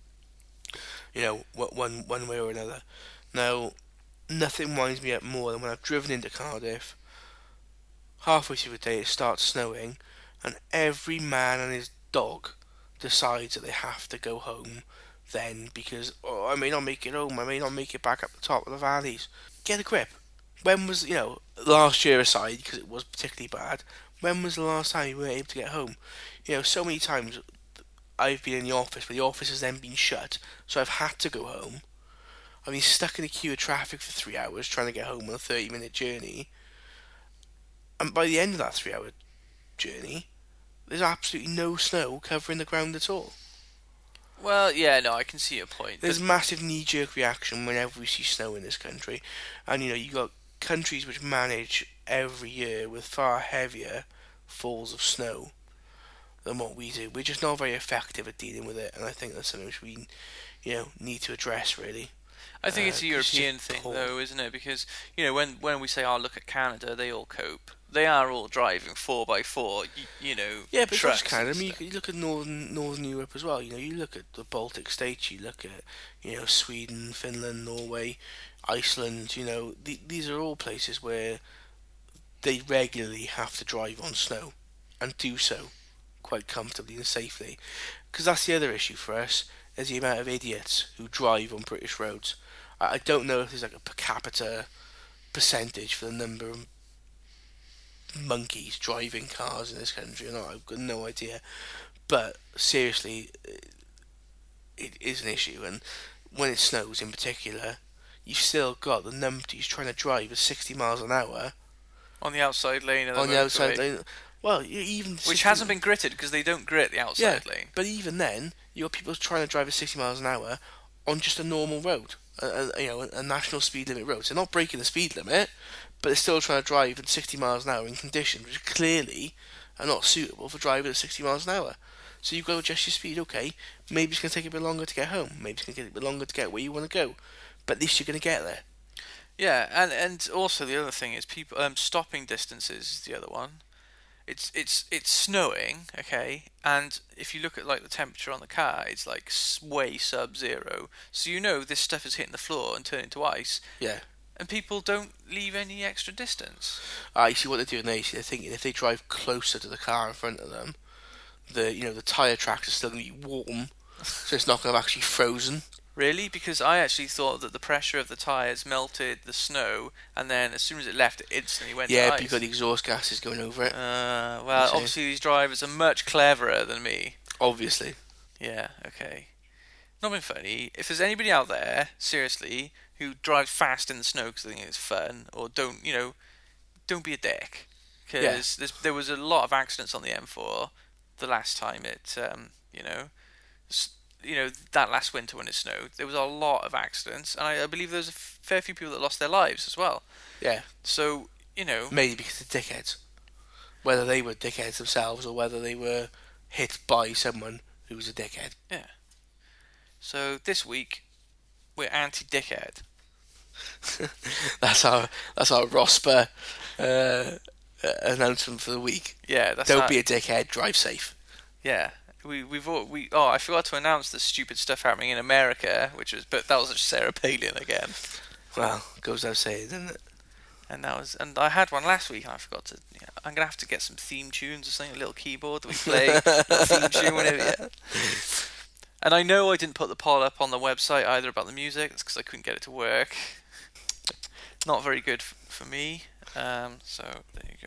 One way or another. Now, nothing winds me up more than when I've driven into Cardiff. Halfway through the day, it starts snowing, and every man and his dog decides that they have to go home then because I may not make it home, I may not make it back up the top of the valleys. Get a grip. When was last year aside, because it was particularly bad, when was the last time you were able to get home? So many times I've been in the office, but the office has then been shut, so I've had to go home. I've been stuck in a queue of traffic for 3 hours trying to get home on a 30-minute journey, and by the end of that 3-hour journey, there's absolutely no snow covering the ground at all. Well, yeah, no, I can see your point. There's massive knee-jerk reaction whenever we see snow in this country, and you got countries which manage every year with far heavier falls of snow than what we do. We're just not very effective at dealing with it, and I think that's something which we, need to address really. I think it's a 'cause European just thing, poor. though, isn't it? Because when we say, "Oh, look at Canada," they all cope. They are all driving 4x4, Yeah, but it's not trucks just Canada. I and mean, stuff. you look at Northern Europe as well. You look at the Baltic states. You look at Sweden, Finland, Norway, Iceland. These are all places where they regularly have to drive on snow, and do so quite comfortably and safely. Because that's the other issue for us, is the amount of idiots who drive on British roads. I don't know if there's like a per capita percentage for the number of monkeys driving cars in this country or not. I've got no idea. But seriously, it is an issue, and when it snows in particular, you've still got the numpties trying to drive at 60 miles an hour on the outside lane of the on the outside motorway, lane. Well, even which 60, hasn't been gritted because they don't grit the yeah, outside lane. but even then, you got people trying to drive at 60 miles an hour on just a normal road, a national speed limit road. So they're not breaking the speed limit, but they're still trying to drive at 60 miles an hour in conditions which clearly are not suitable for driving at 60 miles an hour. So you've got to adjust your speed. Okay, maybe it's going to take a bit longer to get home. Maybe it's going to take a bit longer to get where you want to go, but at least you're going to get there. Yeah, and also the other thing is people stopping distances is the other one. It's snowing, okay, and if you look at like the temperature on the car, it's like way sub-zero. So you know this stuff is hitting the floor and turning to ice, Yeah. and people don't leave any extra distance. You see what they're doing there. You see, they're thinking if they drive closer to the car in front of them, the tyre tracks are still going to be warm, so it's not going to have actually frozen. Really? Because I actually thought that the pressure of the tyres melted the snow, and then as soon as it left, it instantly went to Yeah, ice. because the exhaust gases going over it. Well, obviously these drivers are much cleverer than me. Obviously. Yeah, okay. Not being funny. If there's anybody out there, seriously, who drives fast in the snow because they think it's fun, or don't be a dick. Because there was a lot of accidents on the M4 the last time it, that last winter when it snowed, there was a lot of accidents, and I believe there was a fair few people that lost their lives as well. Yeah. So, maybe because of dickheads. Whether they were dickheads themselves or whether they were hit by someone who was a dickhead. Yeah. So this week, we're anti-dickhead. that's our Rosper announcement for the week. Yeah, Don't be a dickhead. Drive safe. Yeah. I forgot to announce the stupid stuff happening in America, but that was Sarah Palin again. Well, goes without saying, doesn't it? And I had one last week, and I forgot to. I'm gonna have to get some theme tunes or something, a little keyboard that we play, a little theme tune whenever. Yeah. And I know I didn't put the poll up on the website either about the music. That's because I couldn't get it to work. Not very good for me. So there you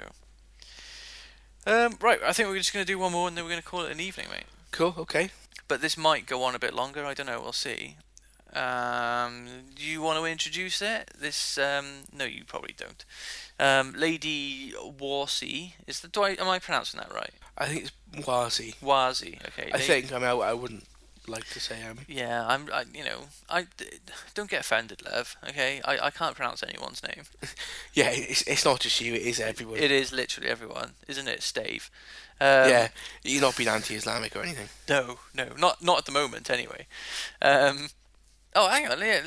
go. Right, I think we're just going to do one more and then we're going to call it an evening, mate. Cool, okay. But this might go on a bit longer, I don't know, we'll see. Do you want to introduce it? No, you probably don't. Lady Warsey, am I pronouncing that right? I think it's Warzy. Warzy, okay. I wouldn't like to say Yeah, I don't get offended, love. Okay, I can't pronounce anyone's name. Yeah, it's not just you; it is everyone. It is literally everyone, isn't it, Stave? Yeah, you're not being anti-Islamic or anything. No, not at the moment, anyway. Oh, hang on, yeah.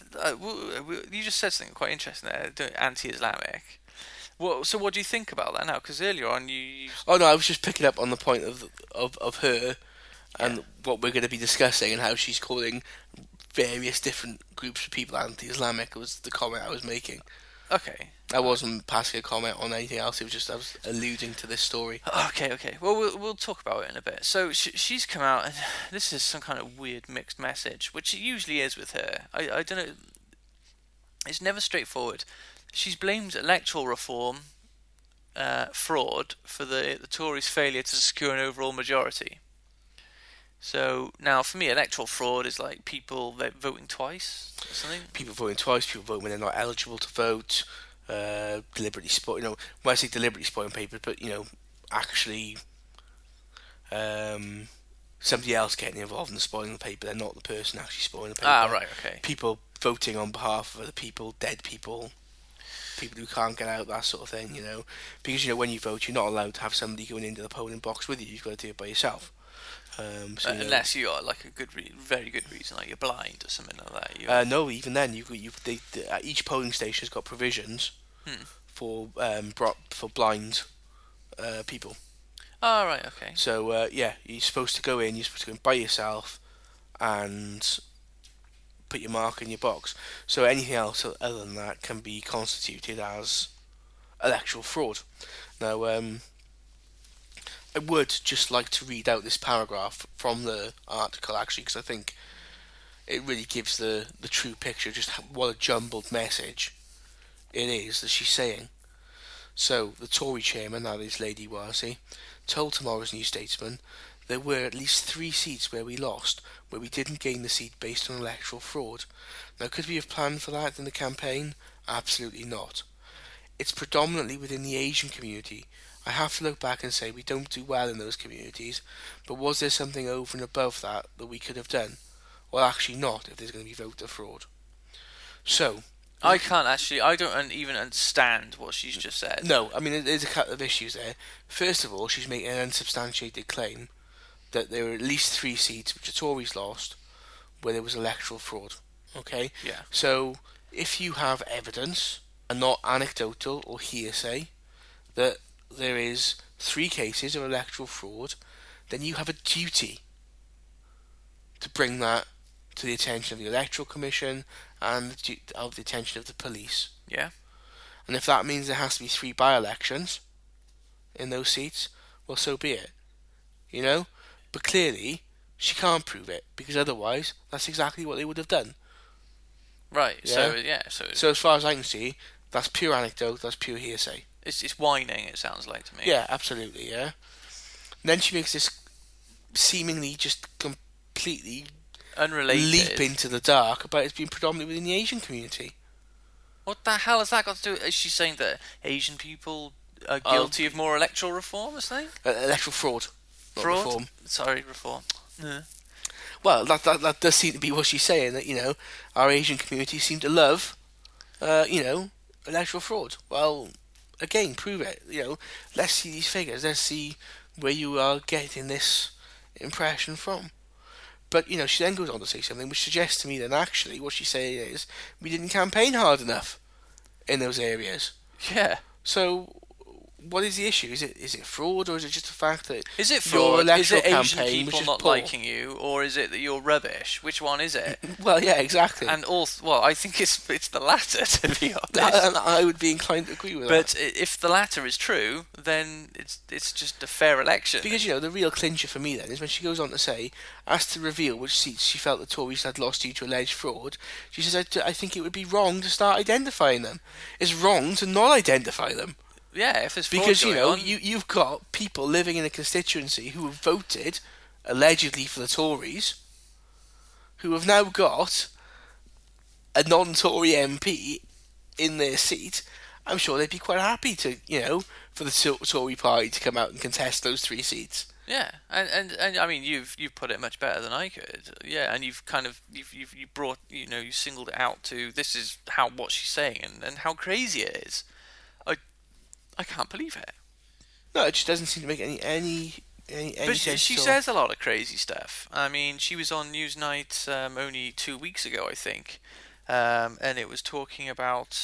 You just said something quite interesting there, anti-Islamic. So what do you think about that now? Because earlier on you. Oh no, I was just picking up on the point of her. And what we're going to be discussing and how she's calling various different groups of people anti-Islamic was the comment I was making. Okay. I wasn't passing a comment on anything else. It was just I was alluding to this story. Okay. Well, we'll talk about it in a bit. So she's come out, and this is some kind of weird mixed message, which it usually is with her. I don't know. It's never straightforward. She's blamed electoral reform fraud for the Tories' failure to secure an overall majority. So now, for me, electoral fraud is like people voting twice or something. People voting twice. People voting when they're not eligible to vote. Deliberately spoil. When I say deliberately spoiling papers, but actually, somebody else getting involved in the spoiling the paper. They're not the person actually spoiling the paper. Right, okay. People voting on behalf of other people, dead people, people who can't get out, that sort of thing. Because when you vote, you're not allowed to have somebody going into the polling box with you. You've got to do it by yourself. Unless you got like a very good reason, like you're blind or something like that. No, even then, each polling station's got provisions for blind people. Oh, right, okay. So you're supposed to go in. You're supposed to go in by yourself and put your mark in your box. So anything else other than that can be constituted as electoral fraud. Now, I would just like to read out this paragraph from the article, actually, because I think it really gives the true picture, just what a jumbled message it is that she's saying. So, the Tory chairman, that is Lady Warsey, told tomorrow's New Statesman, there were at least 3 seats where we lost, where we didn't gain the seat based on electoral fraud. Now, could we have planned for that in the campaign? Absolutely not. it's predominantly within the Asian community. I have to look back and say we don't do well in those communities, but was there something over and above that that we could have done? Well, actually not, if there's going to be voter fraud. So, I can't actually. I don't even understand what she's just said. no, I mean, there's a couple of issues there. First of all, she's making an unsubstantiated claim that there were at least 3 seats which the Tories lost where there was electoral fraud. Okay? Yeah. So, if you have evidence, and not anecdotal or hearsay, that there is 3 cases of electoral fraud, then you have a duty to bring that to the attention of the Electoral Commission and of the attention of the police. Yeah. And if that means there has to be 3 by-elections in those seats, well, so be it. You know? But clearly, she can't prove it, because otherwise, that's exactly what they would have done. Right. Yeah? So as far as I can see, that's pure anecdote, that's pure hearsay. it's whining. It sounds like to me. Yeah, absolutely, yeah. And then she makes this seemingly just completely Unrelated. leap into the dark about it being predominantly within the Asian community. What the hell has that got to do? Is she saying that Asian people are guilty of more electoral reform? Or something? Electoral fraud. Not Fraud? reform. Sorry, reform. Yeah. Well, that does seem to be what she's saying, that, our Asian community seem to love, electoral fraud. Well, again, prove it. Let's see these figures. Let's see where you are getting this impression from. But, she then goes on to say something which suggests to me that actually what she's saying is we didn't campaign hard enough in those areas. Yeah. So, what is the issue? Is it fraud, or is it just the fact that Is it your fraud? Is electoral it Asian campaign, people which is not poor? liking you, or is it that you're rubbish? Which one is it? Well, yeah, exactly. And well, I think it's the latter, to be honest. And I would be inclined to agree with that. But if the latter is true, then it's just a fair election. Because, the real clincher for me then is when she goes on to say, asked to reveal which seats she felt the Tories had lost due to alleged fraud, she says, I think it would be wrong to start identifying them. It's wrong to not identify them. Yeah, if there's fraud Because, going on, you've got people living in a constituency who have voted, allegedly, for the Tories, who have now got a non-Tory MP in their seat. I'm sure they'd be quite happy to, for the Tory party to come out and contest those 3 seats. Yeah, and I mean you've put it much better than I could. Yeah, and you've kind of you brought you singled it out to this is what she's saying and how crazy it is. I can't believe it. No, it just doesn't seem to make any But sense. she says a lot of crazy stuff. I mean, she was on Newsnight only 2 weeks ago, I think, and it was talking about.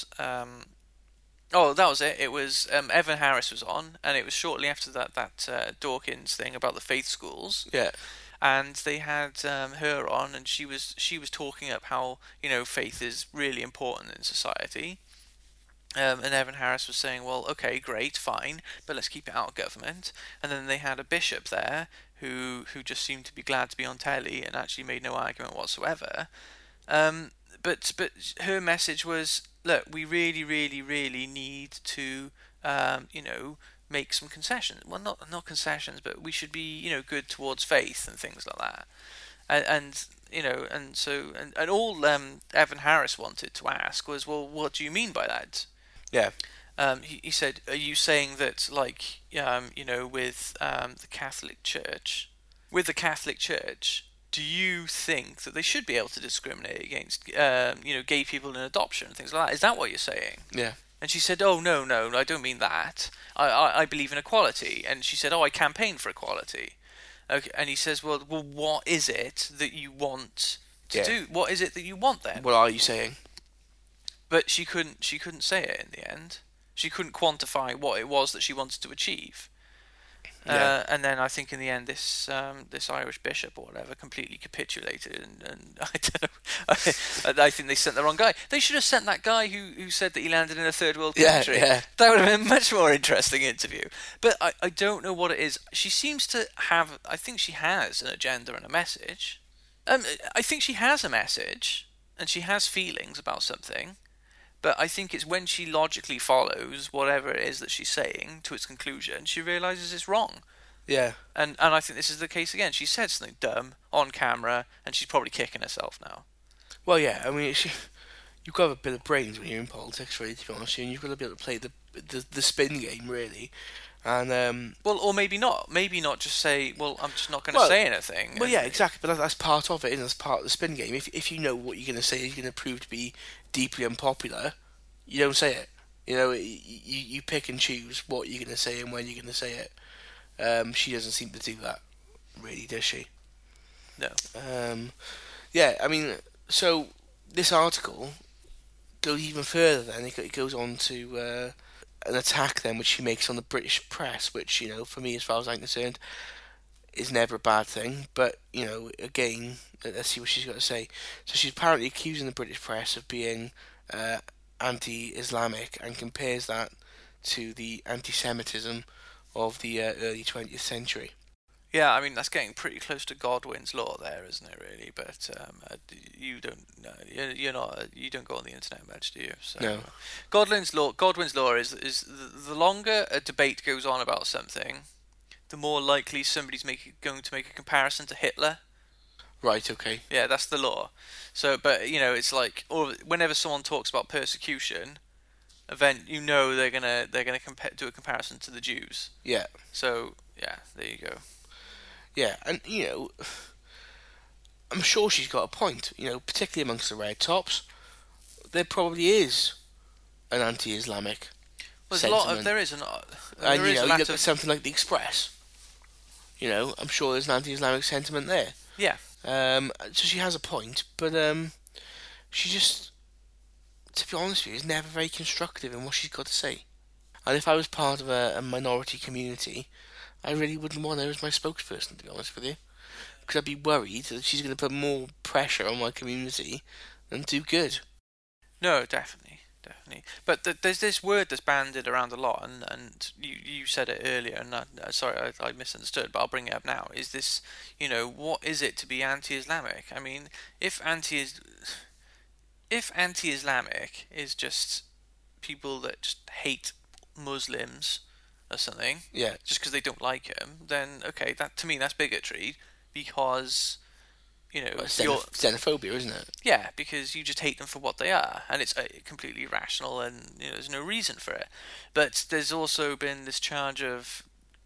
Oh, that was it. It was Evan Harris was on, and it was shortly after that Dawkins thing about the faith schools. Yeah. And they had her on, and she was talking up how faith is really important in society. And Evan Harris was saying, well, okay, great, fine, but let's keep it out of government. And then they had a bishop there who just seemed to be glad to be on telly and actually made no argument whatsoever. But her message was, look, we really, really, really need to, make some concessions. Well, not concessions, but we should be, good towards faith and things like that. And all Evan Harris wanted to ask was, well, what do you mean by that? Yeah. He said, are you saying that, like, with the Catholic Church, do you think that they should be able to discriminate against, gay people in adoption and things like that? Is that what you're saying? Yeah. And she said, oh, no, I don't mean that. I believe in equality. And she said, oh, I campaign for equality. Okay. And he says, well, what is it that you want to do? What is it that you want then? What are you saying? But she couldn't say it in the end. She couldn't quantify what it was that she wanted to achieve. Yeah. And then I think in the end, this Irish bishop or whatever completely capitulated, and I don't know. I think they sent the wrong guy. They should have sent that guy who said that he landed in a third world country. Yeah. That would have been a much more interesting interview. But I don't know what it is. She seems to have. I think she has an agenda and a message. I think she has a message and she has feelings about something. But I think it's when she logically follows whatever it is that she's saying to its conclusion, she realises it's wrong. Yeah. And I think this is the case again. She said something dumb on camera, and she's probably kicking herself now. Well, yeah. I mean, you've got to have a bit of brains when you're in politics, really, to be honest with you, and you've got to be able to play the spin game, really. And Well, or maybe not. Maybe not just say, well, I'm just not going to well, say anything. yeah, exactly. But that's part of it, and that's part of the spin game. If you know what you're going to say is going to prove to be deeply unpopular, you don't say it. You know, you pick and choose what you're going to say and when you're going to say it. She doesn't seem to do that, really, does she? No. Yeah, I mean, so this article goes even further. Then it goes on to an attack then, which she makes on the British press, which for me, as far as I'm concerned, is never a bad thing. But again, let's see what she's got to say. So she's apparently accusing the British press of being anti-Islamic and compares that to the anti-Semitism of the early 20th century. Yeah, I mean that's getting pretty close to Godwin's law there, isn't it? Really, but you don't. No, you're not. You don't go on the internet much, do you? So No. Godwin's law is the longer a debate goes on about something, the more likely somebody's going to make a comparison to Hitler. Right. Okay. Yeah, that's the law. So, but it's like, or whenever someone talks about persecution, event, they're gonna do a comparison to the Jews. Yeah. So yeah, there you go. Yeah, and I'm sure she's got a point. Particularly amongst the red tops, there probably is an anti-Islamic Well, sentiment. there is an And there is a you lot look of at something like the Express. I'm sure there's an anti-Islamic sentiment there. yeah. So she has a point, but she just, to be honest with you, is never very constructive in what she's got to say. And if I was part of a minority community, I really wouldn't want her as my spokesperson, to be honest with you. Because I'd be worried that she's going to put more pressure on my community than do good. No, definitely, definitely. But there's this word that's banded around a lot, and you said it earlier, and sorry, I misunderstood, but I'll bring it up now. Is this, what is it to be anti-Islamic? I mean, if anti-Islamic is just people that just hate Muslims or something, Yeah, just because they don't like him, then okay, that to me that's bigotry because well, it's you're xenophobia, isn't it? yeah, because you just hate them for what they are, and it's completely irrational, and there's no reason for it. But there's also been this charge of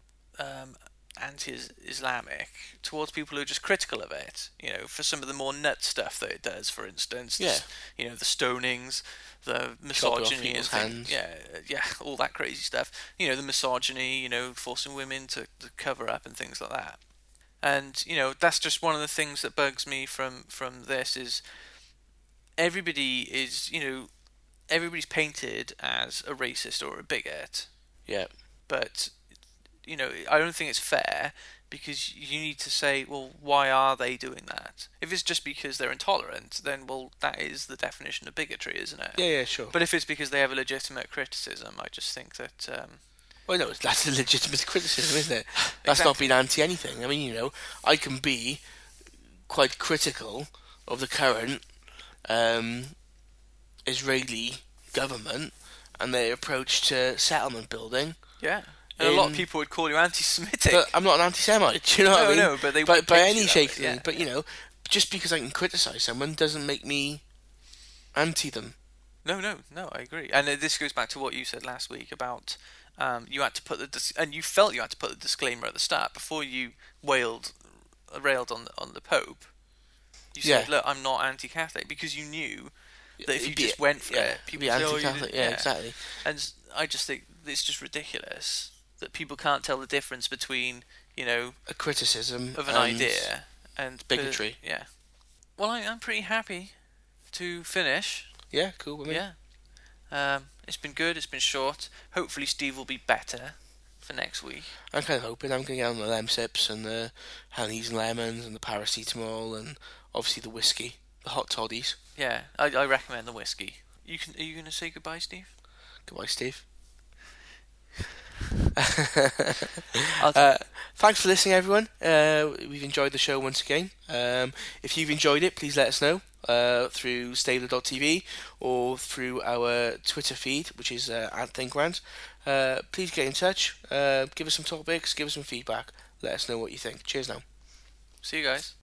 anti-Islamic towards people who are just critical of it. For some of the more nut stuff that it does, for instance, Yeah. the stonings, the Chopping off misogyny, and people's hands. yeah, all that crazy stuff. The misogyny, forcing women to cover up and things like that. And that's just one of the things that bugs me from this is everybody is everybody's painted as a racist or a bigot, Yeah. but I don't think it's fair because you need to say, well, why are they doing that? If it's just because they're intolerant, then well, that is the definition of bigotry, isn't it? Yeah, yeah, sure. But if it's because they have a legitimate criticism, I just think that Well, no, that's a legitimate criticism, isn't it? That's not exactly. being anti-anything. I mean, I can be quite critical of the current um, Israeli government and their approach to settlement building. Yeah. And a lot of people would call you anti-Semitic. But I'm not an anti-Semite. Do you know what I mean? No, but they by would paint any you that shape. way, yeah, But just because I can criticise someone doesn't make me anti them. No, I agree. And this goes back to what you said last week about you had to put and you felt you had to put the disclaimer at the start before you railed on the Pope. You Yeah. said, "Look, I'm not anti-Catholic," because you knew that if you It'd be- just went for yeah, it, people be would say, "Oh, you anti-Catholic. didn't-" Yeah, exactly. And I just think it's just ridiculous that people can't tell the difference between A criticism of an and idea and bigotry. yeah. Well, I'm pretty happy to finish. Yeah, cool with me. Yeah. It's been good. It's been short. Hopefully, Steve will be better for next week. I'm kind of hoping I'm going to get on the Lemsips and the honeys and lemons and the paracetamol and obviously the whiskey, the hot toddies. Yeah, I recommend the whiskey. Are you going to say goodbye, Steve? Goodbye, Steve. I'll Thanks for listening, everyone. We've enjoyed the show once again. If you've enjoyed it, please let us know through Stabler.tv or through our Twitter feed, which is at ThinkRant. Please get in touch. Give us some topics. Give us some feedback. Let us know what you think. Cheers now. See you guys.